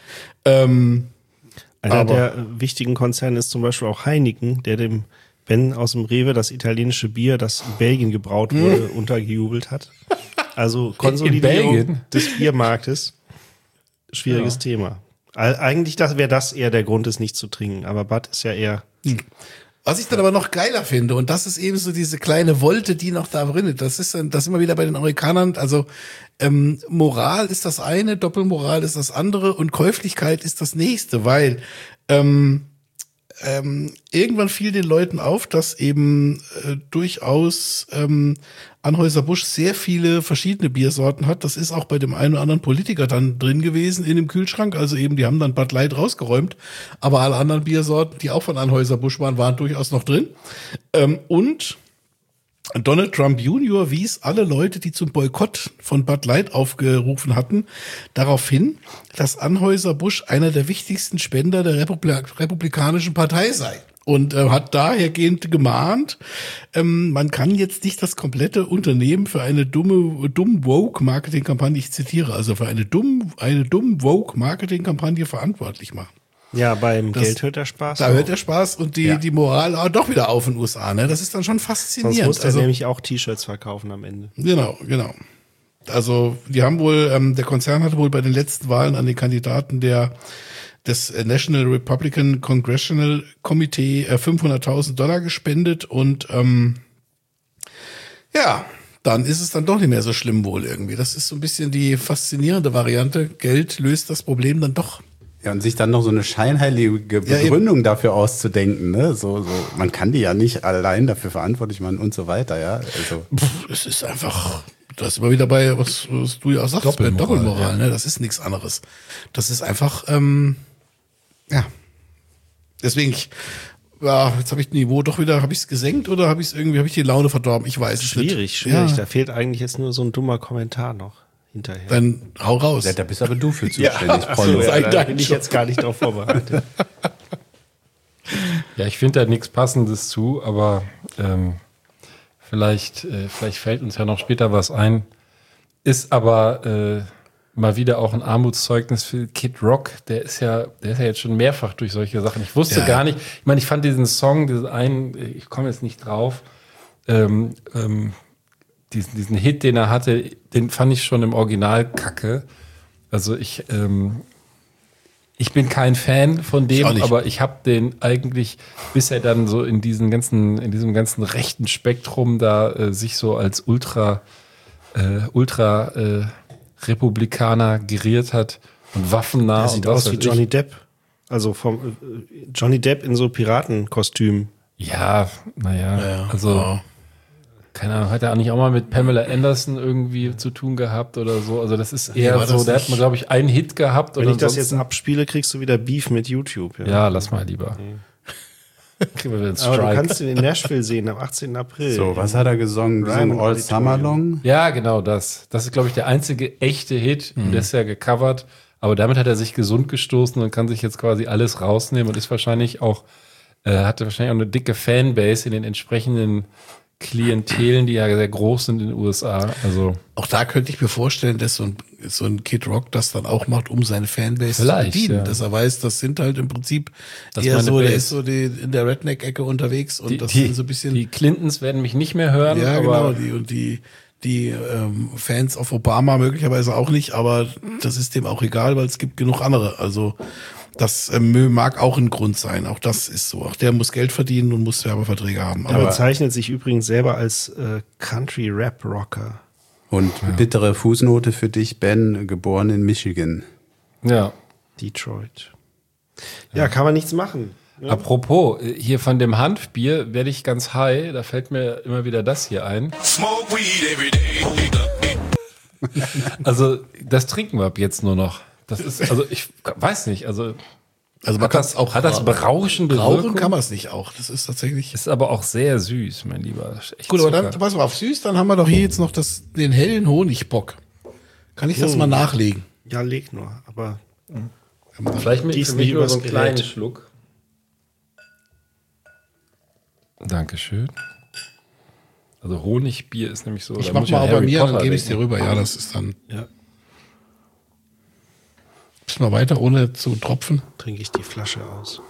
Ähm, Einer aber, der wichtigen Konzerne ist zum Beispiel auch Heineken, der dem Ben aus dem Rewe das italienische Bier, das in Belgien gebraut wurde, hm. untergejubelt hat. Also Konsolidierung des Biermarktes. Schwieriges ja. Thema. Eigentlich wäre das eher der Grund, es nicht zu trinken. Aber Bud ist ja eher... Was ich dann aber noch geiler finde, und das ist eben so diese kleine Wolte, die noch da drin ist, das ist dann, das immer wieder bei den Amerikanern, also ähm, Moral ist das eine, Doppelmoral ist das andere und Käuflichkeit ist das nächste, weil ähm, ähm, irgendwann fiel den Leuten auf, dass eben äh, durchaus ähm, Anheuser-Busch sehr viele verschiedene Biersorten hat. Das ist auch bei dem einen oder anderen Politiker dann drin gewesen in dem Kühlschrank. Also eben, die haben dann Bud Light rausgeräumt. Aber alle anderen Biersorten, die auch von Anheuser-Busch waren, waren durchaus noch drin. Ähm, und Donald Trump Junior wies alle Leute, die zum Boykott von Bud Light aufgerufen hatten, darauf hin, dass Anheuser-Busch einer der wichtigsten Spender der Republik- Republikanischen Partei sei. Und äh, hat dahergehend gemahnt, ähm, man kann jetzt nicht das komplette Unternehmen für eine dumme, dumm woke Marketingkampagne, ich zitiere, also für eine dumm, eine dumm woke Marketingkampagne verantwortlich machen. Ja, beim das, Geld hört der Spaß. Da auch. hört der Spaß und die, ja. die Moral auch doch wieder auf in den U S A, ne? Das ist dann schon faszinierend. Sonst muss er also, nämlich auch T-Shirts verkaufen am Ende. Genau, genau. Also, die haben wohl, ähm, der Konzern hatte wohl bei den letzten Wahlen an den Kandidaten der des National Republican Congressional Committee äh, fünfhunderttausend Dollar gespendet und ähm, ja, dann ist es dann doch nicht mehr so schlimm wohl irgendwie. Das ist so ein bisschen die faszinierende Variante. Geld löst das Problem dann doch. Ja, und sich dann noch so eine scheinheilige Begründung ja, dafür auszudenken, ne? So, so, man kann die ja nicht allein dafür verantwortlich machen und so weiter, ja. Also. Pff, es ist einfach, das ist immer wieder bei, was, was du ja auch sagst, Doppelmoral, bei Doppelmoral, ja. ne? Das ist nichts anderes. Das ist einfach, ähm, ja. Deswegen, ich, ja, jetzt habe ich das Niveau doch wieder, habe ich es gesenkt oder habe ich es irgendwie, habe ich die Laune verdorben? Ich weiß es nicht. Schwierig, schwierig. Ja. Da fehlt eigentlich jetzt nur so ein dummer Kommentar noch hinterher. Dann hau raus. Ja, da bist aber du für zuständig, ja, Paulo. So, ja, da bin ich jetzt gar nicht darauf vorbereitet. Ja, ich finde da nichts Passendes zu, aber ähm, vielleicht, äh, vielleicht fällt uns ja noch später was ein. Ist aber äh, mal wieder auch ein Armutszeugnis für Kid Rock. Der ist ja, der ist ja jetzt schon mehrfach durch solche Sachen. Ich wusste ja. gar nicht, ich meine, ich fand diesen Song, diesen einen, ich komme jetzt nicht drauf, ähm, ähm, diesen, diesen Hit, den er hatte, den fand ich schon im Original kacke. Also ich, ähm, ich bin kein Fan von dem, ich aber ich habe den eigentlich, bis er dann so in diesen ganzen, in diesem ganzen rechten Spektrum da äh, sich so als Ultra, äh, Ultra äh, Republikaner geriert hat und waffennah. Der sieht und aus wie Johnny ich. Depp. Also vom äh, Johnny Depp in so Piratenkostüm. Ja, naja, ja, also oh. keine Ahnung, hat er auch nicht auch mal mit Pamela Anderson irgendwie zu tun gehabt oder so? Also das ist eher nee, so, da hat man, glaube ich, einen Hit gehabt. Wenn oder ich das jetzt abspiele, kriegst du wieder Beef mit YouTube. Ja, ja lass mal lieber. Nee. Kriegen wir wieder einen Strike. Aber du kannst ihn in Nashville sehen, am achtzehnten April. So, was hat er gesungen? Gesungen All Summer Long? Ja, genau das. Das ist, glaube ich, der einzige echte Hit. Mhm. Der ist ja gecovert. Aber damit hat er sich gesund gestoßen und kann sich jetzt quasi alles rausnehmen und ist wahrscheinlich auch, äh, hatte wahrscheinlich auch eine dicke Fanbase in den entsprechenden Klientelen, die ja sehr groß sind in den U S A. Also auch da könnte ich mir vorstellen, dass so ein, so ein Kid Rock das dann auch macht, um seine Fanbase Vielleicht, zu bedienen. Ja. Dass er weiß, das sind halt im Prinzip das eher so, Base. der ist so die, in der Redneck-Ecke unterwegs und die, das die, sind so ein bisschen. Die Clintons werden mich nicht mehr hören. Ja, aber genau. Die, und die, die ähm, Fans auf Obama möglicherweise auch nicht, aber das ist dem auch egal, weil es gibt genug andere. Also das ähm, mag auch ein Grund sein. Auch das ist so. Auch der muss Geld verdienen und muss Werbeverträge haben. Er bezeichnet sich übrigens selber als äh, Country-Rap-Rocker. Und ja. bittere Fußnote für dich, Ben, geboren in Michigan. Ja. Detroit. Ja, ja, kann man nichts machen. Ja. Apropos, hier von dem Hanfbier werde ich ganz high. Da fällt mir immer wieder das hier ein. Also, das trinken wir ab jetzt nur noch. Das ist, also ich weiß nicht, also, Also man hat kann das es auch hat das berauschende Rauchen Wirkung? kann man es nicht auch. Das ist tatsächlich. Ist aber auch sehr süß, mein Lieber. Das ist echt Gut, aber dann, Zucker. pass mal auf, süß, dann haben wir doch hier jetzt noch das, den hellen Honigbock. Kann ich das mal nachlegen? Ja, leg nur. Aber Vielleicht mit Gieß für nicht mich nur so einen übers kleinen Gerät. Schluck. Dankeschön. Also Honigbier ist nämlich so. Ich da mach muss mal an auch bei Harry mir, dann Potter gebe ich es dir denken. rüber. Ja, das ist dann. ja, Bisschen mal weiter, ohne zu tropfen. trinke ich die Flasche aus.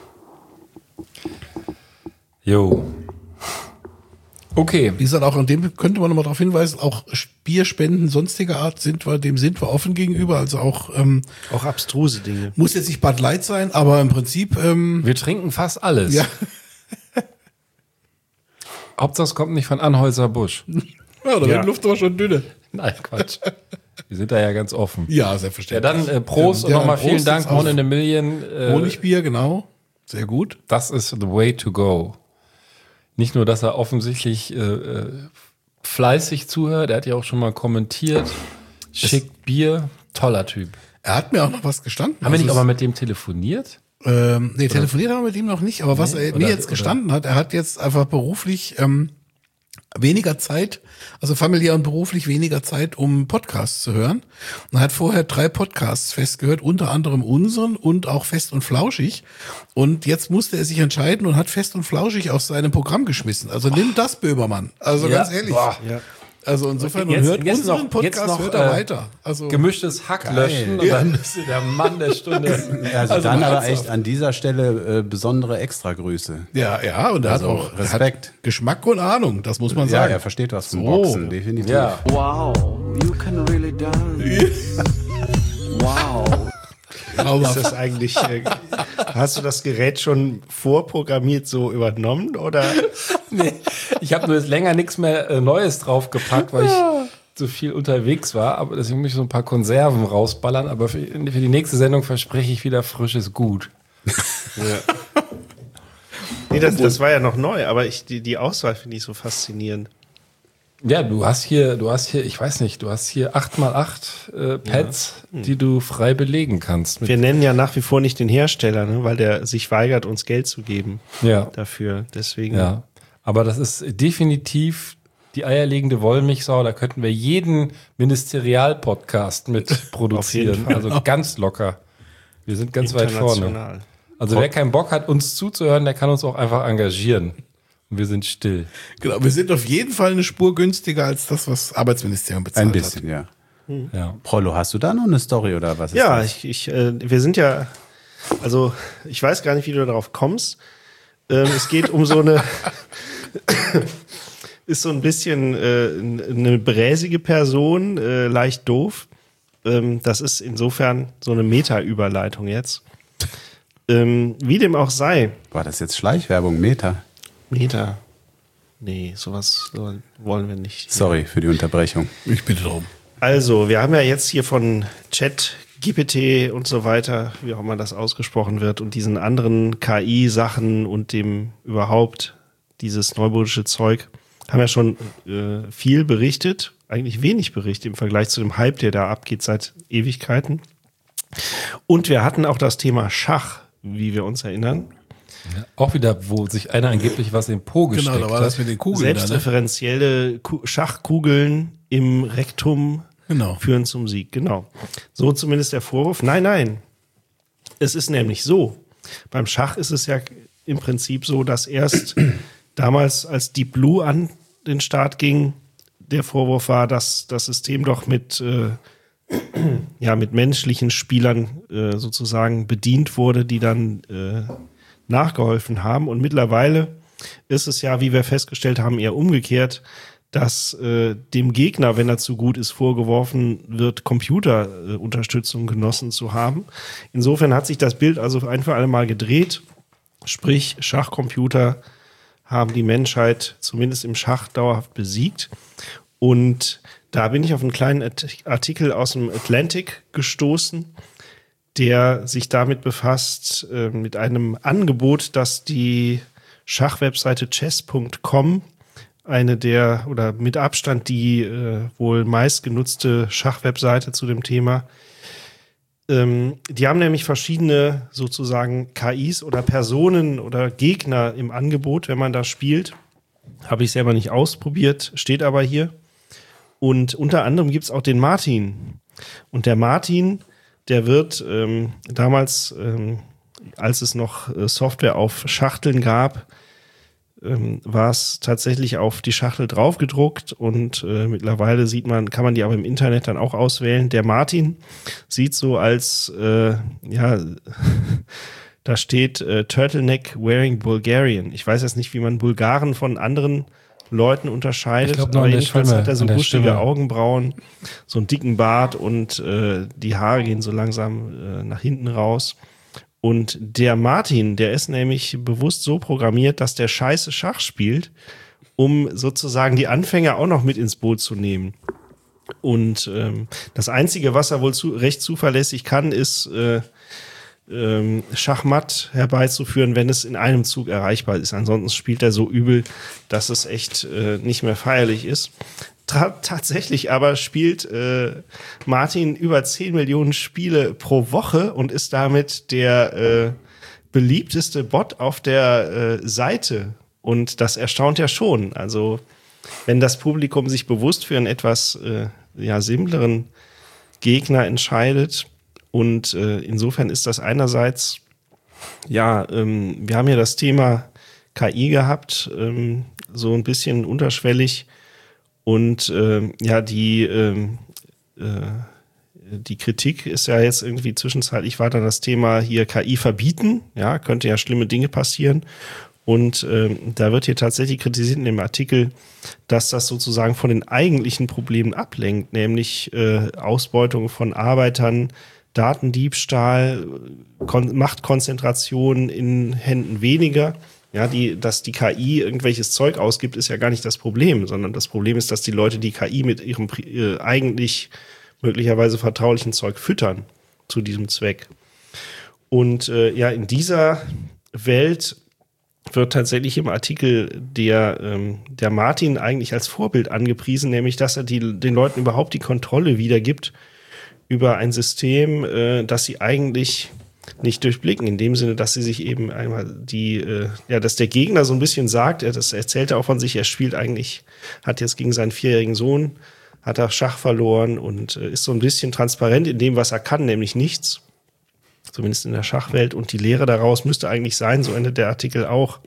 Jo. Okay. Wie gesagt, auch an dem könnte man nochmal darauf hinweisen, auch Bierspenden sonstiger Art sind wir, dem sind wir offen gegenüber. Also auch, ähm, Auch abstruse Dinge. muss jetzt nicht Bud Light sein, aber im Prinzip, ähm, Wir trinken fast alles. ja. Hauptsache es kommt nicht von Anheuser-Busch. Ja, da Ja. wird Luft aber schon dünne. Nein, Quatsch. Wir sind da ja ganz offen. Ja, Ja, selbstverständlich. dann äh, Prost und Ja, nochmal Prost vielen Dank, jetzt auf One in a Million. Äh, Honigbier, genau. Sehr gut. Das ist the way to go. Nicht nur, dass er offensichtlich äh, äh, fleißig zuhört, er hat ja auch schon mal kommentiert. Schickt Bier, toller Typ. Er hat mir auch noch was gestanden. Haben wir nicht Also auch mal mit dem telefoniert? Ähm, nee, telefoniert haben wir mit ihm noch nicht, aber was er mir oder- jetzt gestanden hat, er hat jetzt einfach beruflich ähm, weniger Zeit, also familiär und beruflich weniger Zeit, um Podcasts zu hören. Und er hat vorher drei Podcasts festgehört, unter anderem unseren und auch Fest und Flauschig. Und jetzt musste er sich entscheiden und hat Fest und Flauschig aus seinem Programm geschmissen. Also nimm das, Böhmermann. Also Ja. ganz ehrlich. Boah. Ja. Also insofern, und Jetzt- hört jetzt unseren noch- Podcast, jetzt noch, hört er äh, weiter. Also Gemischtes Hack löschen und dann bist du der Mann der Stunde. Also, Also dann mal aber ernsthaft. echt an dieser Stelle äh, besondere Extragrüße. ja, ja, und er Also hat auch er Respekt. Hat Geschmack und Ahnung, das muss man Ja, sagen. er versteht was vom So. Boxen, definitiv. Ja. Wow, you can really dance. Wow. Aber Ist das eigentlich, äh, hast du das Gerät schon vorprogrammiert so übernommen oder? Nee, ich habe nur jetzt länger nichts mehr äh, Neues draufgepackt, weil ich so viel unterwegs war. Aber deswegen muss ich so ein paar Konserven rausballern. Aber für, für die nächste Sendung verspreche ich wieder frisches Gut. Nee, das, das war ja noch neu, aber ich, die, die Auswahl finde ich so faszinierend. Ja, du hast hier, du hast hier, ich weiß nicht, du hast hier acht mal acht äh, Pads, die du frei belegen kannst. Mit, Wir nennen ja nach wie vor nicht den Hersteller, ne, weil der sich weigert, uns Geld zu geben ja, dafür. Deswegen. ja. Aber das ist definitiv die eierlegende Wollmilchsau. Da könnten wir jeden Ministerial-Podcast mit produzieren. Fall. Also ganz locker. Wir sind ganz weit vorne. International. Also wer keinen Bock hat, uns zuzuhören, der kann uns auch einfach engagieren. Und wir sind still. genau, wir sind auf jeden Fall eine Spur günstiger als das, was Arbeitsministerium bezahlt Ein bisschen, ja. Ja. Prollo, hast du da noch eine Story oder was ist Ja, das? ich, ich, äh, wir sind ja, also ich weiß gar nicht, wie du darauf kommst. Ähm, es geht um so eine, ist so ein bisschen äh, eine bräsige Person, äh, leicht doof. Ähm, das ist insofern so eine Meta-Überleitung jetzt. Ähm, wie dem auch sei. War das jetzt Schleichwerbung, Meta? Meta. Nee, sowas so wollen wir nicht. Sorry für die Unterbrechung. Ich bitte darum. Also, wir haben ja jetzt hier von Chat, G P T und so weiter, wie auch immer das ausgesprochen wird, und diesen anderen K I-Sachen und dem überhaupt dieses neumodische Zeug, haben ja schon äh, viel berichtet, eigentlich wenig berichtet im Vergleich zu dem Hype, der da abgeht seit Ewigkeiten. Und wir hatten auch das Thema Schach, wie wir uns erinnern. Auch wieder, wo sich einer angeblich was im Po gesteckt Genau, da war hat. das mit den Kugeln. Da, ne? Selbstreferenzielle Ku- Schachkugeln im Rektum Genau. führen zum Sieg. Genau. So zumindest der Vorwurf. Nein, nein. Es ist nämlich so. Beim Schach ist es ja im Prinzip so, dass erst damals, als Deep Blue an den Start ging, der Vorwurf war, dass das System doch mit, äh, ja, mit menschlichen Spielern äh, sozusagen bedient wurde, die dann äh, nachgeholfen haben. Und mittlerweile ist es ja, wie wir festgestellt haben, eher umgekehrt, dass äh, dem Gegner, wenn er zu gut ist, vorgeworfen wird, Computerunterstützung äh, genossen zu haben. Insofern hat sich das Bild also ein für alle Mal gedreht. Sprich, Schachcomputer haben die Menschheit zumindest im Schach dauerhaft besiegt. Und da bin ich auf einen kleinen Artikel aus dem Atlantic gestoßen, der sich damit befasst, äh, mit einem Angebot, das die Schachwebseite chess Punkt com eine der oder mit Abstand die äh, wohl meistgenutzte Schachwebseite zu dem Thema. Ähm, die haben nämlich verschiedene sozusagen K Is oder Personen oder Gegner im Angebot, wenn man da spielt. Habe ich selber nicht ausprobiert, steht aber hier. Und unter anderem gibt es auch den Martin. Und der Martin, der wird ähm, damals, ähm, als es noch äh, Software auf Schachteln gab, ähm, war es tatsächlich auf die Schachtel draufgedruckt und äh, mittlerweile sieht man, kann man die aber im Internet dann auch auswählen. Der Martin sieht so als, äh, ja, da steht äh, Turtleneck wearing Bulgarian. Ich weiß jetzt nicht, wie man Bulgaren von anderen Leuten unterscheidet. Ich glaub, nur aber an der jedenfalls Stimme, hat er so an der buschige Stimme. Augenbrauen, so einen dicken Bart und äh, die Haare gehen so langsam äh, nach hinten raus. Und der Martin, der ist nämlich bewusst so programmiert, dass der scheiße Schach spielt, um sozusagen die Anfänger auch noch mit ins Boot zu nehmen. Und ähm, das Einzige, was er wohl zu, recht zuverlässig kann, ist äh, ähm, Schachmatt herbeizuführen, wenn es in einem Zug erreichbar ist. Ansonsten spielt er so übel, dass es echt äh, nicht mehr feierlich ist. Tra- tatsächlich aber spielt äh, Martin über zehn Millionen Spiele pro Woche und ist damit der äh, beliebteste Bot auf der äh, Seite. Und das erstaunt ja schon. Also wenn das Publikum sich bewusst für einen etwas äh, ja, simpleren Gegner entscheidet. Und äh, insofern ist das einerseits, ja, ähm, wir haben ja das Thema K I gehabt, ähm, so ein bisschen unterschwellig. Und ähm, ja, die, ähm, äh, die Kritik ist ja jetzt irgendwie zwischenzeitlich weiter das Thema hier K I verbieten. Ja, könnte ja schlimme Dinge passieren. Und ähm, da wird hier tatsächlich kritisiert in dem Artikel, dass das sozusagen von den eigentlichen Problemen ablenkt, nämlich äh, Ausbeutung von Arbeitern, Datendiebstahl, Kon- Machtkonzentration in Händen weniger. Ja, die, dass die K I irgendwelches Zeug ausgibt, ist ja gar nicht das Problem, sondern das Problem ist, dass die Leute die K I mit ihrem äh, eigentlich möglicherweise vertraulichen Zeug füttern zu diesem Zweck. Und äh, ja, in dieser Welt wird tatsächlich im Artikel der, ähm, der Martin eigentlich als Vorbild angepriesen, nämlich dass er die, den Leuten überhaupt die Kontrolle wiedergibt über ein System, äh, das sie eigentlich nicht durchblicken, in dem Sinne, dass sie sich eben einmal die, äh, ja, dass der Gegner so ein bisschen sagt, er, das erzählt er auch von sich, er spielt eigentlich, hat jetzt gegen seinen vierjährigen Sohn, hat er Schach verloren und äh, ist so ein bisschen transparent in dem, was er kann, nämlich nichts. Zumindest in der Schachwelt. Und die Lehre daraus müsste eigentlich sein, so endet der Artikel auch,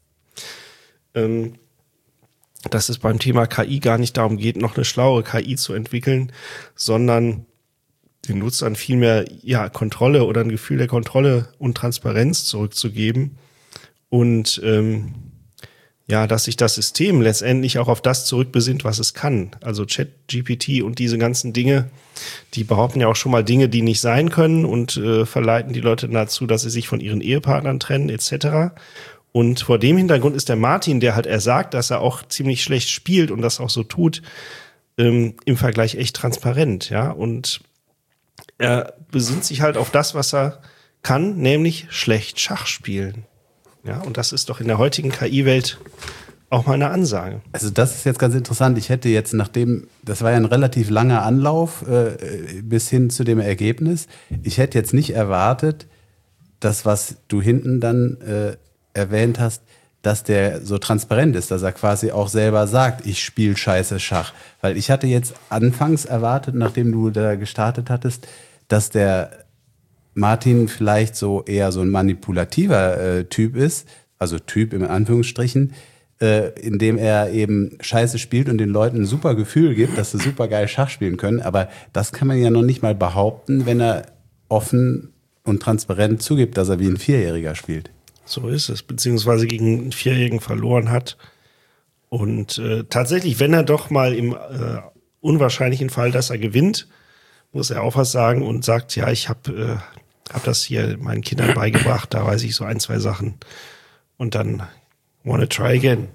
ähm, dass es beim Thema K I gar nicht darum geht, noch eine schlauere K I zu entwickeln, sondern den Nutzern vielmehr ja, Kontrolle oder ein Gefühl der Kontrolle und Transparenz zurückzugeben. Und ähm, ja, dass sich das System letztendlich auch auf das zurückbesinnt, was es kann. Also ChatGPT und diese ganzen Dinge, die behaupten ja auch schon mal Dinge, die nicht sein können und äh, verleiten die Leute dazu, dass sie sich von ihren Ehepartnern trennen et cetera. Und vor dem Hintergrund ist der Martin, der halt er sagt, dass er auch ziemlich schlecht spielt und das auch so tut, ähm, im Vergleich echt transparent, ja. Und er besinnt sich halt auf das, was er kann, nämlich schlecht Schach spielen. Ja, und das ist doch in der heutigen K I-Welt auch mal eine Ansage. Also das ist jetzt ganz interessant. Ich hätte jetzt, nachdem, das war ja ein relativ langer Anlauf äh, bis hin zu dem Ergebnis, ich hätte jetzt nicht erwartet, das, was du hinten dann äh, erwähnt hast, dass der so transparent ist, dass er quasi auch selber sagt, ich spiele scheiße Schach. Weil ich hatte jetzt anfangs erwartet, nachdem du da gestartet hattest, dass der Martin vielleicht so eher so ein manipulativer äh, Typ ist, also Typ in Anführungsstrichen, äh, indem er eben scheiße spielt und den Leuten ein super Gefühl gibt, dass sie super geil Schach spielen können. Aber das kann man ja noch nicht mal behaupten, wenn er offen und transparent zugibt, dass er wie ein Vierjähriger spielt. So ist es, beziehungsweise gegen einen Vierjährigen verloren hat. Und äh, tatsächlich, wenn er doch mal im äh, unwahrscheinlichen Fall, dass er gewinnt, muss er auch was sagen und sagt, ja, ich habe äh, hab das hier meinen Kindern beigebracht, da weiß ich so ein, zwei Sachen. Und dann wanna try again.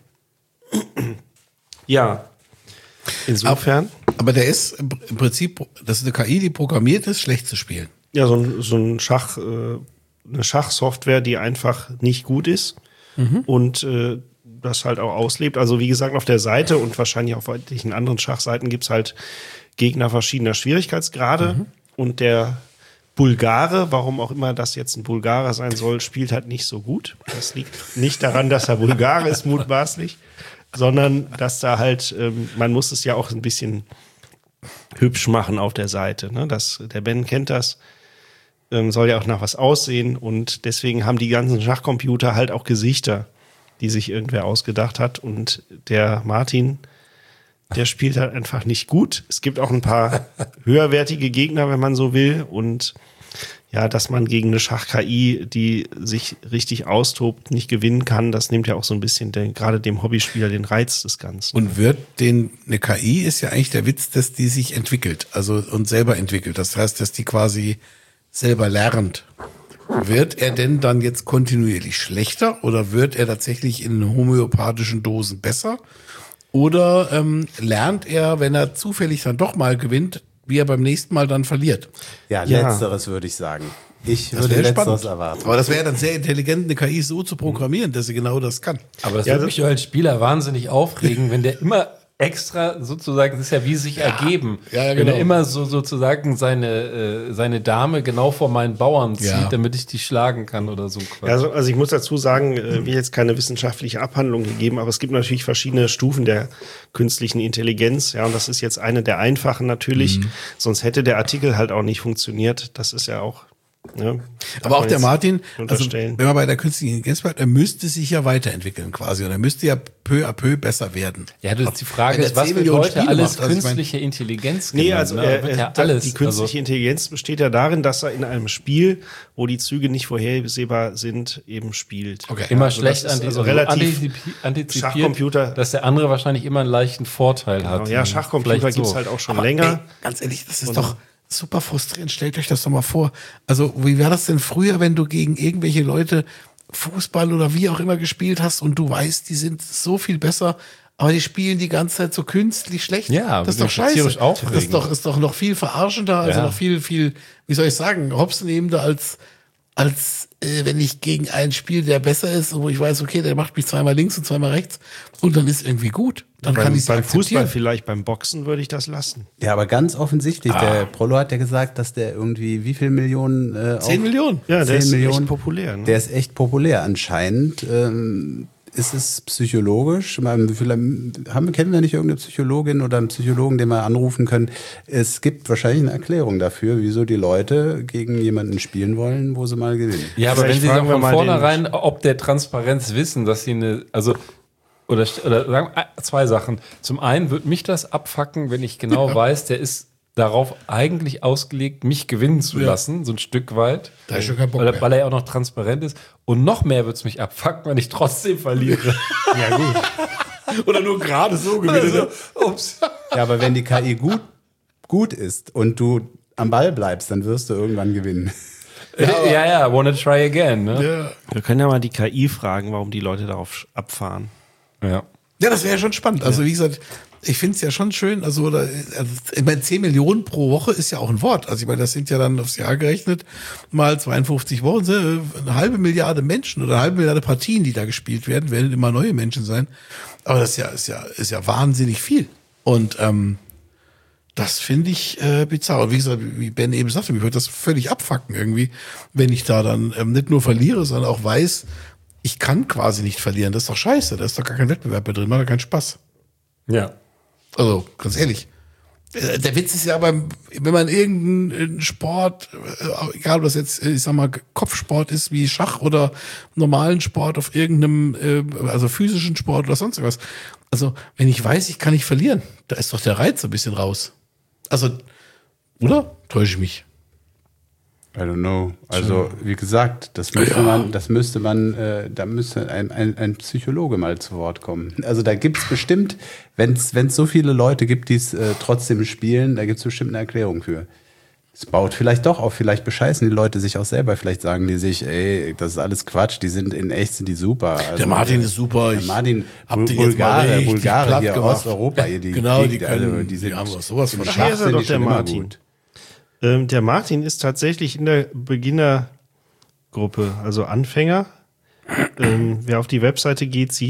Ja, insofern. Aber, aber der ist im Prinzip, das ist eine K I, die programmiert ist, schlecht zu spielen. Ja, so ein, so ein Schach, äh, eine Schachsoftware, die einfach nicht gut ist. Mhm. Und äh, das halt auch auslebt. Also wie gesagt, auf der Seite und wahrscheinlich auf etlichen anderen Schachseiten gibt's halt Gegner verschiedener Schwierigkeitsgrade. Mhm. Und der Bulgare, warum auch immer das jetzt ein Bulgarer sein soll, spielt halt nicht so gut. Das liegt nicht daran, dass er Bulgare ist, mutmaßlich, sondern dass da halt, ähm, man muss es ja auch ein bisschen hübsch machen auf der Seite. Ne? Das, der Ben kennt das, ähm, soll ja auch nach was aussehen und deswegen haben die ganzen Schachcomputer halt auch Gesichter, die sich irgendwer ausgedacht hat und der Martin, der spielt halt einfach nicht gut. Es gibt auch ein paar höherwertige Gegner, wenn man so will und ja, dass man gegen eine Schach-K I, die sich richtig austobt, nicht gewinnen kann, das nimmt ja auch so ein bisschen den, gerade dem Hobbyspieler den Reiz des Ganzen. Und wird den, eine K I ist ja eigentlich der Witz, dass die sich entwickelt, also und selber entwickelt. Das heißt, dass die quasi selber lernt. Wird er denn dann jetzt kontinuierlich schlechter oder wird er tatsächlich in homöopathischen Dosen besser? Oder ähm, lernt er, wenn er zufällig dann doch mal gewinnt, wie er beim nächsten Mal dann verliert? Ja, Ja. letzteres würde ich sagen. Ich Das würde wäre letzteres spannend. erwarten. Aber das wäre dann sehr intelligent, eine K I so zu programmieren, dass sie genau das kann. Aber das Ja, würde das- mich doch als Spieler wahnsinnig aufregen, wenn der immer extra sozusagen, das ist ja wie sich ergeben, Ja, ja, wenn genau. er immer so sozusagen seine, äh, seine Dame genau vor meinen Bauern zieht, Ja. damit ich die schlagen kann oder so. Quatsch. Ja, also, also ich muss dazu sagen, äh, wir jetzt keine wissenschaftliche Abhandlung gegeben, aber es gibt natürlich verschiedene Stufen der künstlichen Intelligenz. Ja, und das ist jetzt eine der einfachen natürlich. Mhm. Sonst hätte der Artikel halt auch nicht funktioniert. Das ist ja auch. Ne, darf Aber auch man der jetzt Martin, also unterstellen. wenn man bei der künstlichen Intelligenz bleibt, er müsste sich ja weiterentwickeln quasi und er müsste ja peu à peu besser werden. Ja, das, die Frage Wenn ist, er was zehn wird Millionen heute Spiele alles macht, also ich mein- künstliche Intelligenz Nee, genannt, also ne? äh, wird ja äh, alles, die künstliche also, Intelligenz besteht ja darin, dass er in einem Spiel, wo die Züge nicht vorhersehbar sind, eben spielt. Okay. immer Also schlecht das ist anti also also relativ antizipi- antizipiert, Schachcomputer. dass der andere wahrscheinlich immer einen leichten Vorteil hat. Ja, Schachcomputer Vielleicht gibt's so. halt auch schon Aber, länger. ey, ganz ehrlich, das ist doch super frustrierend. Stellt euch das doch mal vor. Also, wie war das denn früher, wenn du gegen irgendwelche Leute Fußball oder wie auch immer gespielt hast und du weißt, die sind so viel besser, aber die spielen die ganze Zeit so künstlich schlecht. Ja, das ist doch scheiße. tierisch aufregend. Das ist doch, ist doch noch viel verarschender, also Ja. noch viel, viel, wie soll ich sagen, hopsnehmender als, als äh, wenn ich gegen einen spiele, der besser ist, wo ich weiß, okay, der macht mich zweimal links und zweimal rechts und dann ist irgendwie gut. Dann kann Beim, ich beim Fußball akzeptieren. vielleicht, beim Boxen würde ich das lassen. Ja, aber ganz offensichtlich, Ah. der Prollo hat ja gesagt, dass der irgendwie wie viel Millionen äh, Zehn auf- Millionen. Ja, der zehn ist Millionen. echt populär. Ne? Der ist echt populär anscheinend. Ähm, ist es psychologisch? Man, vielleicht haben, kennen wir nicht irgendeine Psychologin oder einen Psychologen, den wir anrufen können? Es gibt wahrscheinlich eine Erklärung dafür, wieso die Leute gegen jemanden spielen wollen, wo sie mal gewinnen. Ja, aber wenn Vielleicht sie fragen doch wir von mal vornherein, ob der Transparenz wissen, dass sie eine, also, oder, oder sagen, äh, zwei Sachen. Zum einen wird mich das abfacken, wenn ich genau weiß, der ist darauf eigentlich ausgelegt, mich gewinnen zu Ja. lassen, so ein Stück weit. Da ist schon kein Bock weil, mehr. weil er ja auch noch transparent ist. Und noch mehr wird es mich abfacken, wenn ich trotzdem verliere. Ja, gut. Oder nur gerade so gewinne. Also, ups. Ja, aber wenn die K I gut, gut ist und du am Ball bleibst, dann wirst du irgendwann gewinnen. Ja, ja, wanna try again, ne? Ja. Wir können ja mal die K I fragen, warum die Leute darauf abfahren. Ja. Ja, das wäre ja schon spannend. Also wie gesagt, ich finde es ja schon schön, also, oder, also ich meine, zehn Millionen pro Woche ist ja auch ein Wort. Also ich meine, das sind ja dann aufs Jahr gerechnet mal zweiundfünfzig Wochen, äh, eine halbe Milliarde Menschen oder eine halbe Milliarde Partien, die da gespielt werden, werden immer neue Menschen sein. Aber das ist ja, ist ja, ist ja wahnsinnig viel. Und ähm, das finde ich äh, bizarr. Und wie gesagt, wie Ben eben sagte, mich würde das völlig abfacken irgendwie, wenn ich da dann ähm, nicht nur verliere, sondern auch weiß, ich kann quasi nicht verlieren. Das ist doch scheiße. Da ist doch gar kein Wettbewerb mehr drin, macht doch keinen Spaß. Ja. Also, ganz ehrlich. Äh, Der Witz ist ja beim, wenn man irgendeinen Sport, äh, egal ob das jetzt, äh, ich sag mal, Kopfsport ist wie Schach oder normalen Sport auf irgendeinem, äh, also physischen Sport oder sonst was. Also, wenn ich weiß, ich kann nicht verlieren, da ist doch der Reiz so ein bisschen raus. Also, oder? Täusche ich mich? I don't know. Also, wie gesagt, das müsste Ja. man, das müsste man, äh, da müsste ein, ein, ein Psychologe mal zu Wort kommen. Also da gibt's bestimmt, wenn es so viele Leute gibt, die es äh, trotzdem spielen, da gibt's bestimmt eine Erklärung für. Es baut vielleicht doch auf, vielleicht bescheißen die Leute sich auch selber, vielleicht sagen die sich, ey, das ist alles Quatsch, die sind in echt, sind die super. Also, Der Martin ist super. Der Ich Martin, hab Bul den jetzt mal Bulgare, richtig Bulgare platt hier, gemacht. Osteuropa, hier, die, Genau, die die, können- also, die die sind haben was- sowas von im Schach. Schach Hier ist er sind doch, die der schon immer Martin. gut. Ähm, der Martin ist tatsächlich in der Beginnergruppe, also Anfänger. ähm, wer auf die Webseite geht, sieht,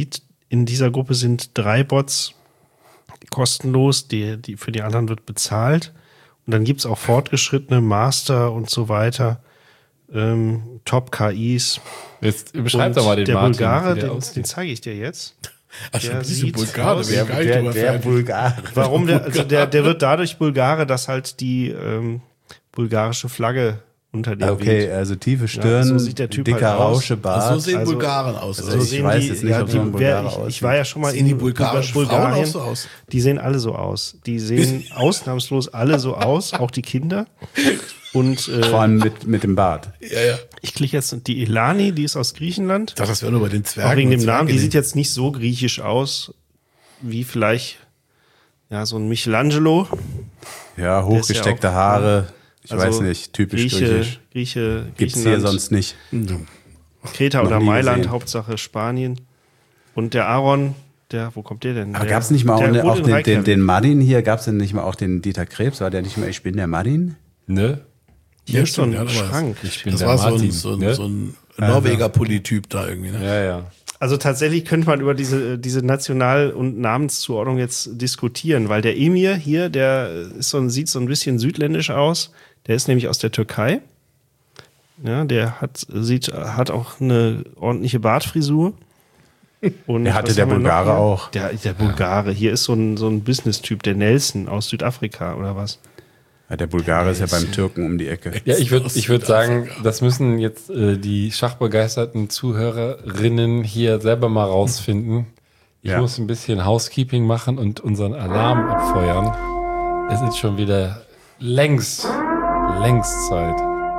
in dieser Gruppe sind drei Bots kostenlos, die, die für die anderen wird bezahlt. Und dann gibt es auch fortgeschrittene Master und so weiter, ähm, Top-K Is. Jetzt beschreib Und doch mal den der Martin, Bulgare, wie der den, aussieht. den zeige ich dir jetzt. Ach, Der diese sieht Bulgare, aus- wer geil drüber fertig. Bulgare. Warum der, also der, der wird dadurch Bulgare, dass halt die ähm, bulgarische Flagge unter dem Okay, weht. also tiefe Ja, Stirn, so sieht der Typ dicker halt aus. Rauschebart. So sehen Also- Bulgaren aus. also oder? ich sehen weiß die, jetzt nicht, ja, ob die, so ein wer, Bulgare ich, ich aussieht. war ja schon mal Sehen in die bulgarischen Frauen Bulgarien. auch so aus? Die sehen alle so aus. Die sehen ausnahmslos alle so aus, auch die Kinder. Und äh, Vor allem mit, mit dem Bart. Ja, ja. ich klicke jetzt die Elani, die ist aus Griechenland. Ich dachte, das wäre nur bei den Zwergen. Auch wegen dem und Namen, die Zwerginnen. sieht jetzt nicht so griechisch aus, wie vielleicht ja so ein Michelangelo. Ja, hochgesteckte auch- Haare. Ich Also weiß nicht, typisch Grieche, griechisch. Grieche, Gibt's hier Griechenland, sonst nicht. Kreta noch oder nie Mailand, gesehen. Hauptsache Spanien. Und der Aaron, der, wo kommt der denn? Aber der, gab es nicht mal auch, der ne, wohnt auch in den, den, Reykjavik. den Martin hier? Gab es denn nicht mal auch den Dieter Krebs? War der nicht mal, ich bin der Martin? Ne? Hier ist so ein stimmt, ja, das war's. Schrank. Ich bin Das der war so ein, Martin. so ein, ne? so ein Norweger Polytyp da irgendwie. Ne? Ja, ja. Also tatsächlich könnte man über diese, diese National- und Namenszuordnung jetzt diskutieren, weil der Emir hier, der ist so ein, sieht so ein bisschen südländisch aus. Der ist nämlich aus der Türkei. Ja, der hat, sieht, hat auch eine ordentliche Bartfrisur. Und Der hatte was der haben wir noch Bulgare hier? auch. Der, der Bulgare. Hier ist so ein, so ein Business-Typ, der Nelson aus Südafrika oder was? Ja, der Bulgare ist ja beim Türken um die Ecke. Ja, ich würde Aus ich würd sagen, Südafrika. das müssen jetzt äh, die schachbegeisterten Zuhörerinnen hier selber mal rausfinden. Ich Ja. muss ein bisschen Housekeeping machen und unseren Alarm abfeuern. Es ist schon wieder längst, längst Zeit.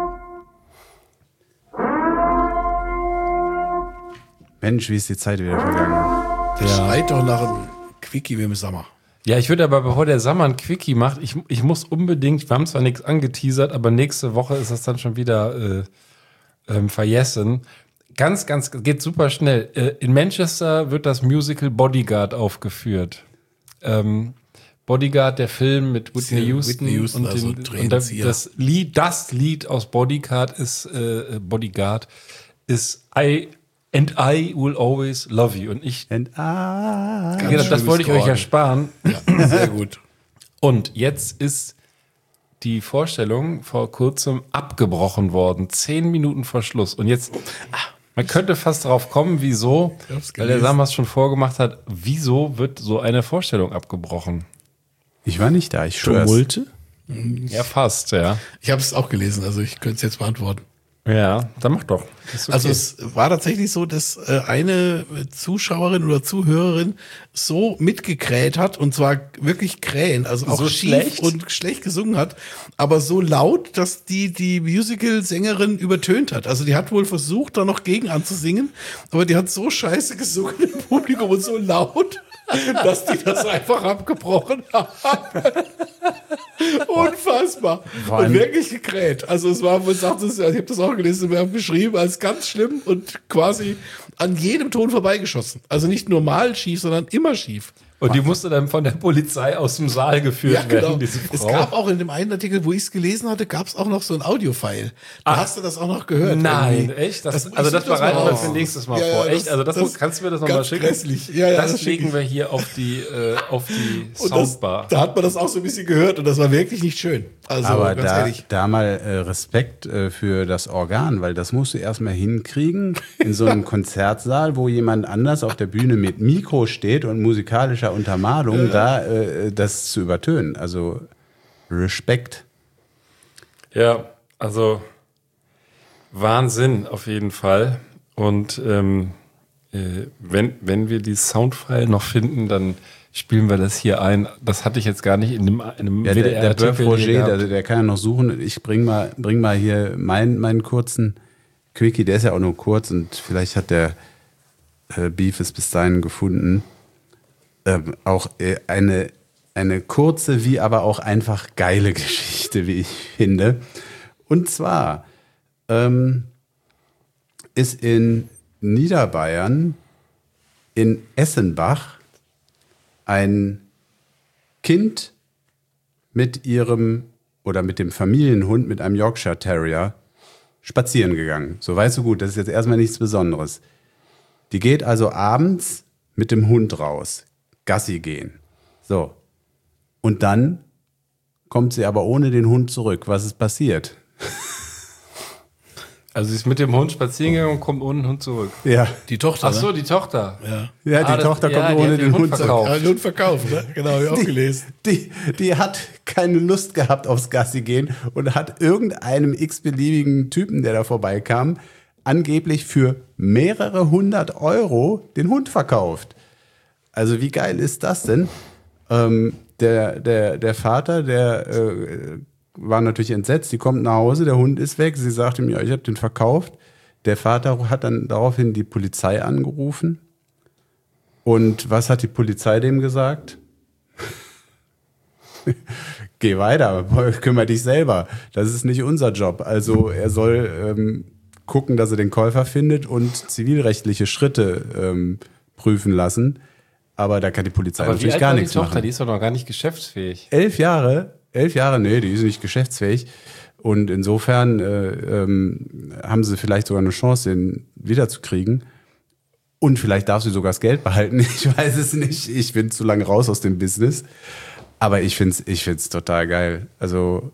Mensch, wie ist die Zeit wieder vergangen? Der schreit doch nach einem Quickie wie im Sommer. Ja, ich würde aber, bevor der Sammer ein Quickie macht, ich, ich muss unbedingt, wir haben zwar nichts angeteasert, aber nächste Woche ist das dann schon wieder äh, ähm, vergessen. Ganz, ganz, geht super schnell. Äh, in Manchester wird das Musical Bodyguard aufgeführt. Ähm, Bodyguard, der Film mit Whitney Whitney Houston, Houston, und, also den, und Tränenzieher. das, das Lied, das Lied aus Bodyguard ist äh, Bodyguard ist I and I will always love you. Und ich, And I genau, das schönes wollte ich euch Scoren. ersparen. Ja, sehr gut. Und jetzt ist die Vorstellung vor kurzem abgebrochen worden. Zehn Minuten vor Schluss. Und jetzt, ah, man könnte fast drauf kommen, wieso, Ich hab's weil der gelesen. Samas schon vorgemacht hat, wieso wird so eine Vorstellung abgebrochen? Ich war nicht da, ich schwör's. Tumulte? Ja, fast, ja. Ich habe es auch gelesen, also ich könnte es jetzt beantworten. Ja, dann mach doch. Ist okay. Also es war tatsächlich so, dass äh, eine Zuschauerin oder Zuhörerin so mitgekräht hat, und zwar wirklich krähen, also auch So schief schlecht? und schlecht gesungen hat, aber so laut, dass die die Musical-Sängerin übertönt hat. Also die hat wohl versucht, da noch gegen anzusingen, aber die hat so scheiße gesungen im Publikum und so laut, dass die das einfach abgebrochen haben. Unfassbar. Vor Und allem- wirklich gekräht. Also es war, man sagt es, ich habe das auch gelesen, wir haben beschrieben als ganz schlimm und quasi an jedem Ton vorbeigeschossen. Also nicht normal schief, sondern immer schief. Und die musste dann von der Polizei aus dem Saal geführt Ja, genau. werden, diese Es Frau. gab auch in dem einen Artikel, wo ich es gelesen hatte, gab es auch noch so ein Audio-File. Da Ach. hast du das auch noch gehört. Nein, irgendwie. echt? Das, Das- also ich das such das bereiten mal wir raus. für nächstes Mal Ja, ja, vor. das- Echt? Also das, das kannst du mir das nochmal ganz schicken? grässlich. Ja, ja, das, das schick legen ich. wir hier auf die, äh, auf die Und das, Soundbar. da hat man das auch so ein bisschen gehört und das war wirklich nicht schön. Also Aber ganz da, ehrlich. da mal äh, Respekt äh, für das Organ, weil das musst du erstmal hinkriegen in so einem Konzertsaal, wo jemand anders auf der Bühne mit Mikro steht und musikalischer Untermalung, da äh, das zu übertönen. Also Respekt. Ja, also Wahnsinn auf jeden Fall. Und ähm, äh, wenn, wenn wir die Soundfile noch finden, dann spielen wir das hier ein. Das hatte ich jetzt gar nicht in einem, in einem Ja, der, der Bœuf W D R-Artikel Roger, hier der, gehabt. der kann ja noch suchen. Ich bring mal, bring mal hier meinen, meinen kurzen Quickie, der ist ja auch nur kurz und vielleicht hat der äh, Beef es bis dahin gefunden. Ähm, auch äh, eine, eine kurze, wie aber auch einfach geile Geschichte, wie ich finde. Und zwar ähm, ist in Niederbayern in Essenbach ein Kind mit ihrem oder mit dem Familienhund, mit einem Yorkshire Terrier, spazieren gegangen. So weit, so gut, das ist jetzt erstmal nichts Besonderes. Die geht also abends mit dem Hund raus, Gassi gehen. So. Und dann kommt sie aber ohne den Hund zurück. Was ist passiert? Also sie ist mit dem Hund spazieren gegangen und kommt ohne den Hund zurück. Ja, Die Tochter, Ach so, ne? die Tochter. Ja. ja die Ah, das- Tochter ja, kommt die ohne hat den Hund zurück. verkauft. Ja, Hund verkauft, ne? Genau, hab ich auch gelesen. Die, die hat keine Lust gehabt aufs Gassi gehen und hat irgendeinem x-beliebigen Typen, der da vorbeikam, angeblich für mehrere hundert Euro den Hund verkauft. Also wie geil ist das denn? Ähm, der, der, der Vater, der äh, war natürlich entsetzt, die kommt nach Hause, der Hund ist weg, sie sagt ihm, ja, ich habe den verkauft. Der Vater hat dann daraufhin die Polizei angerufen. Und was hat die Polizei dem gesagt? Geh weiter, kümmere dich selber. Das ist nicht unser Job. Also er soll ähm, gucken, dass er den Käufer findet und zivilrechtliche Schritte ähm, prüfen lassen. Aber da kann die Polizei Aber wie natürlich alt gar war die nichts Tochter? machen. Die ist doch noch gar nicht geschäftsfähig. Elf Jahre, elf Jahre, nee, die ist nicht geschäftsfähig. Und insofern äh, ähm, haben sie vielleicht sogar eine Chance, den wiederzukriegen. Und vielleicht darf sie sogar das Geld behalten. Ich weiß es nicht. Ich bin zu lange raus aus dem Business. Aber ich finde es ich find's total geil. Also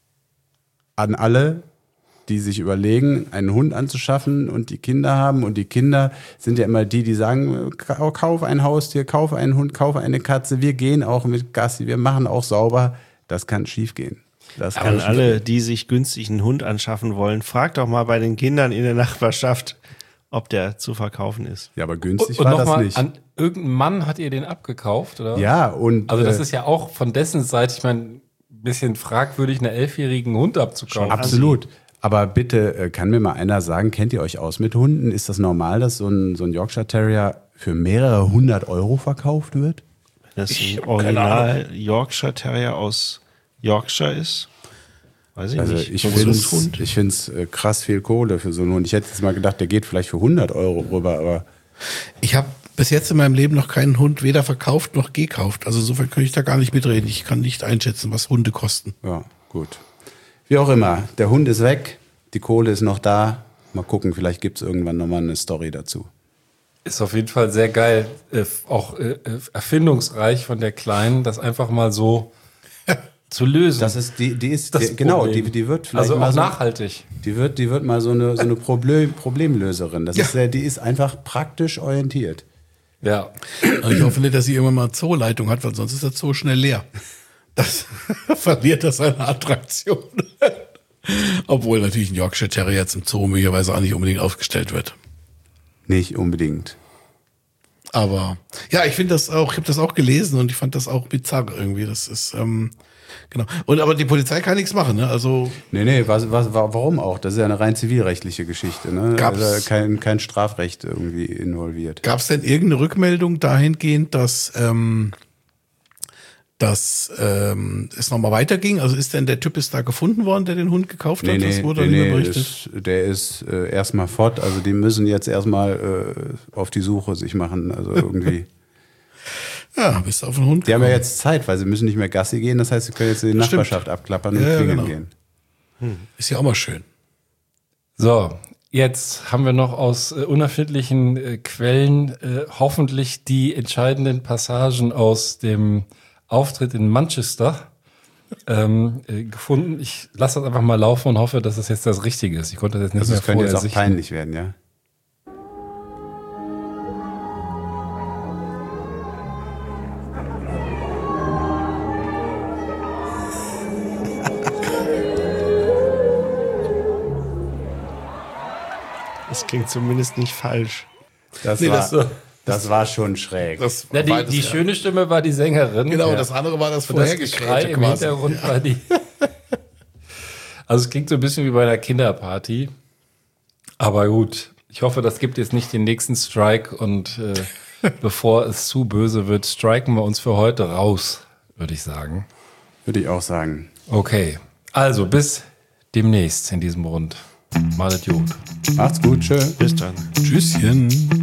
an alle, die sich überlegen, einen Hund anzuschaffen und die Kinder haben. Und die Kinder sind ja immer die, die sagen, kauf ein Haustier, kauf einen Hund, kauf eine Katze. Wir gehen auch mit Gassi, wir machen auch sauber. Das kann schief gehen. Das kann An schief alle, gehen. die sich günstig einen Hund anschaffen wollen, fragt doch mal bei den Kindern in der Nachbarschaft, ob der zu verkaufen ist. Ja, aber günstig Und war das nochmal, nicht. an irgendeinen Mann hat ihr den abgekauft, oder? Ja, und Also das äh, ist ja auch von dessen Seite, ich meine, ein bisschen fragwürdig, einen elfjährigen Hund abzukaufen. absolut. Aber bitte, äh, kann mir mal einer sagen, kennt ihr euch aus mit Hunden? Ist das normal, dass so ein, so ein Yorkshire Terrier für mehrere hundert Euro verkauft wird? Wenn das ein Original Yorkshire Terrier aus Yorkshire ist, weiß ich Also nicht. ich So ein finde Zuchthund. ich finde es äh, krass viel Kohle für so einen Hund. Ich hätte jetzt mal gedacht, der geht vielleicht für hundert Euro rüber, aber Ich habe bis jetzt in meinem Leben noch keinen Hund weder verkauft noch gekauft. Also insofern kann ich da gar nicht mitreden. Ich kann nicht einschätzen, was Hunde kosten. ja, gut. Wie auch immer, der Hund ist weg, die Kohle ist noch da. Mal gucken, vielleicht gibt es irgendwann nochmal eine Story dazu. Ist auf jeden Fall sehr geil, äh, auch äh, erfindungsreich von der Kleinen, das einfach mal so zu lösen. Das ist, die, die ist, Das die, genau, Problem. die, die wird vielleicht also mal auch so, nachhaltig. die wird, die wird mal so eine, so eine Problem, Problemlöserin. Das Ja. ist, sehr- die ist einfach praktisch orientiert. Ja. Und ich hoffe nicht, dass sie irgendwann mal Zooleitung hat, weil sonst ist der Zoo schnell leer. Das verliert das seine Attraktion. Obwohl natürlich ein Yorkshire Terrier jetzt im Zoo möglicherweise auch nicht unbedingt aufgestellt wird. Nicht unbedingt. Aber ja, ich finde das auch, ich habe das auch gelesen und ich fand das auch bizarr irgendwie. Das ist, ähm, genau. Und aber die Polizei kann nichts machen, ne? Also Nee, nee, was, was, wa- warum auch? Das ist ja eine rein zivilrechtliche Geschichte. Ne? Gab's- Also kein, kein Strafrecht irgendwie involviert. gab es denn irgendeine Rückmeldung dahingehend, dass, ähm, dass ähm, es nochmal weiterging? Also ist denn der Typ ist da gefunden worden, der den Hund gekauft hat? Nee, das nee, wurde nee, nicht mehr nee berichtet. ist, der ist äh, erstmal fort. Also die müssen jetzt erstmal äh, auf die Suche sich machen. Also irgendwie. Ja, bist du auf den Hund Die haben ja gekommen. jetzt Zeit, weil sie müssen nicht mehr Gassi gehen. Das heißt, sie können jetzt in die Stimmt. Nachbarschaft abklappern und Ja, ja, klingeln genau. gehen. Ist ja auch mal schön. So, jetzt haben wir noch aus äh, unerfindlichen äh, Quellen äh, hoffentlich die entscheidenden Passagen aus dem Auftritt in Manchester ähm, äh, gefunden. Ich lasse das einfach mal laufen und hoffe, dass es jetzt das Richtige ist. Ich konnte das jetzt nicht Also mehr es könnte vorher jetzt auch sichten. peinlich werden, ja. Das klingt zumindest nicht falsch. Das, Nee, war, das- das, das war schon schräg. Das Ja, die, war das die ja. schöne Stimme war die Sängerin. Genau, ja. das andere war das Und das Geschrei vorhergekrähte im quasi. Hintergrund war die. Also es klingt so ein bisschen wie bei einer Kinderparty. Aber gut, ich hoffe, das gibt jetzt nicht den nächsten Strike und äh, bevor es zu böse wird, striken wir uns für heute raus, würde ich sagen. Würde ich auch sagen. Okay, also bis demnächst in diesem Rund. Malet gut. Macht's gut, tschö. Bis dann. Tschüsschen.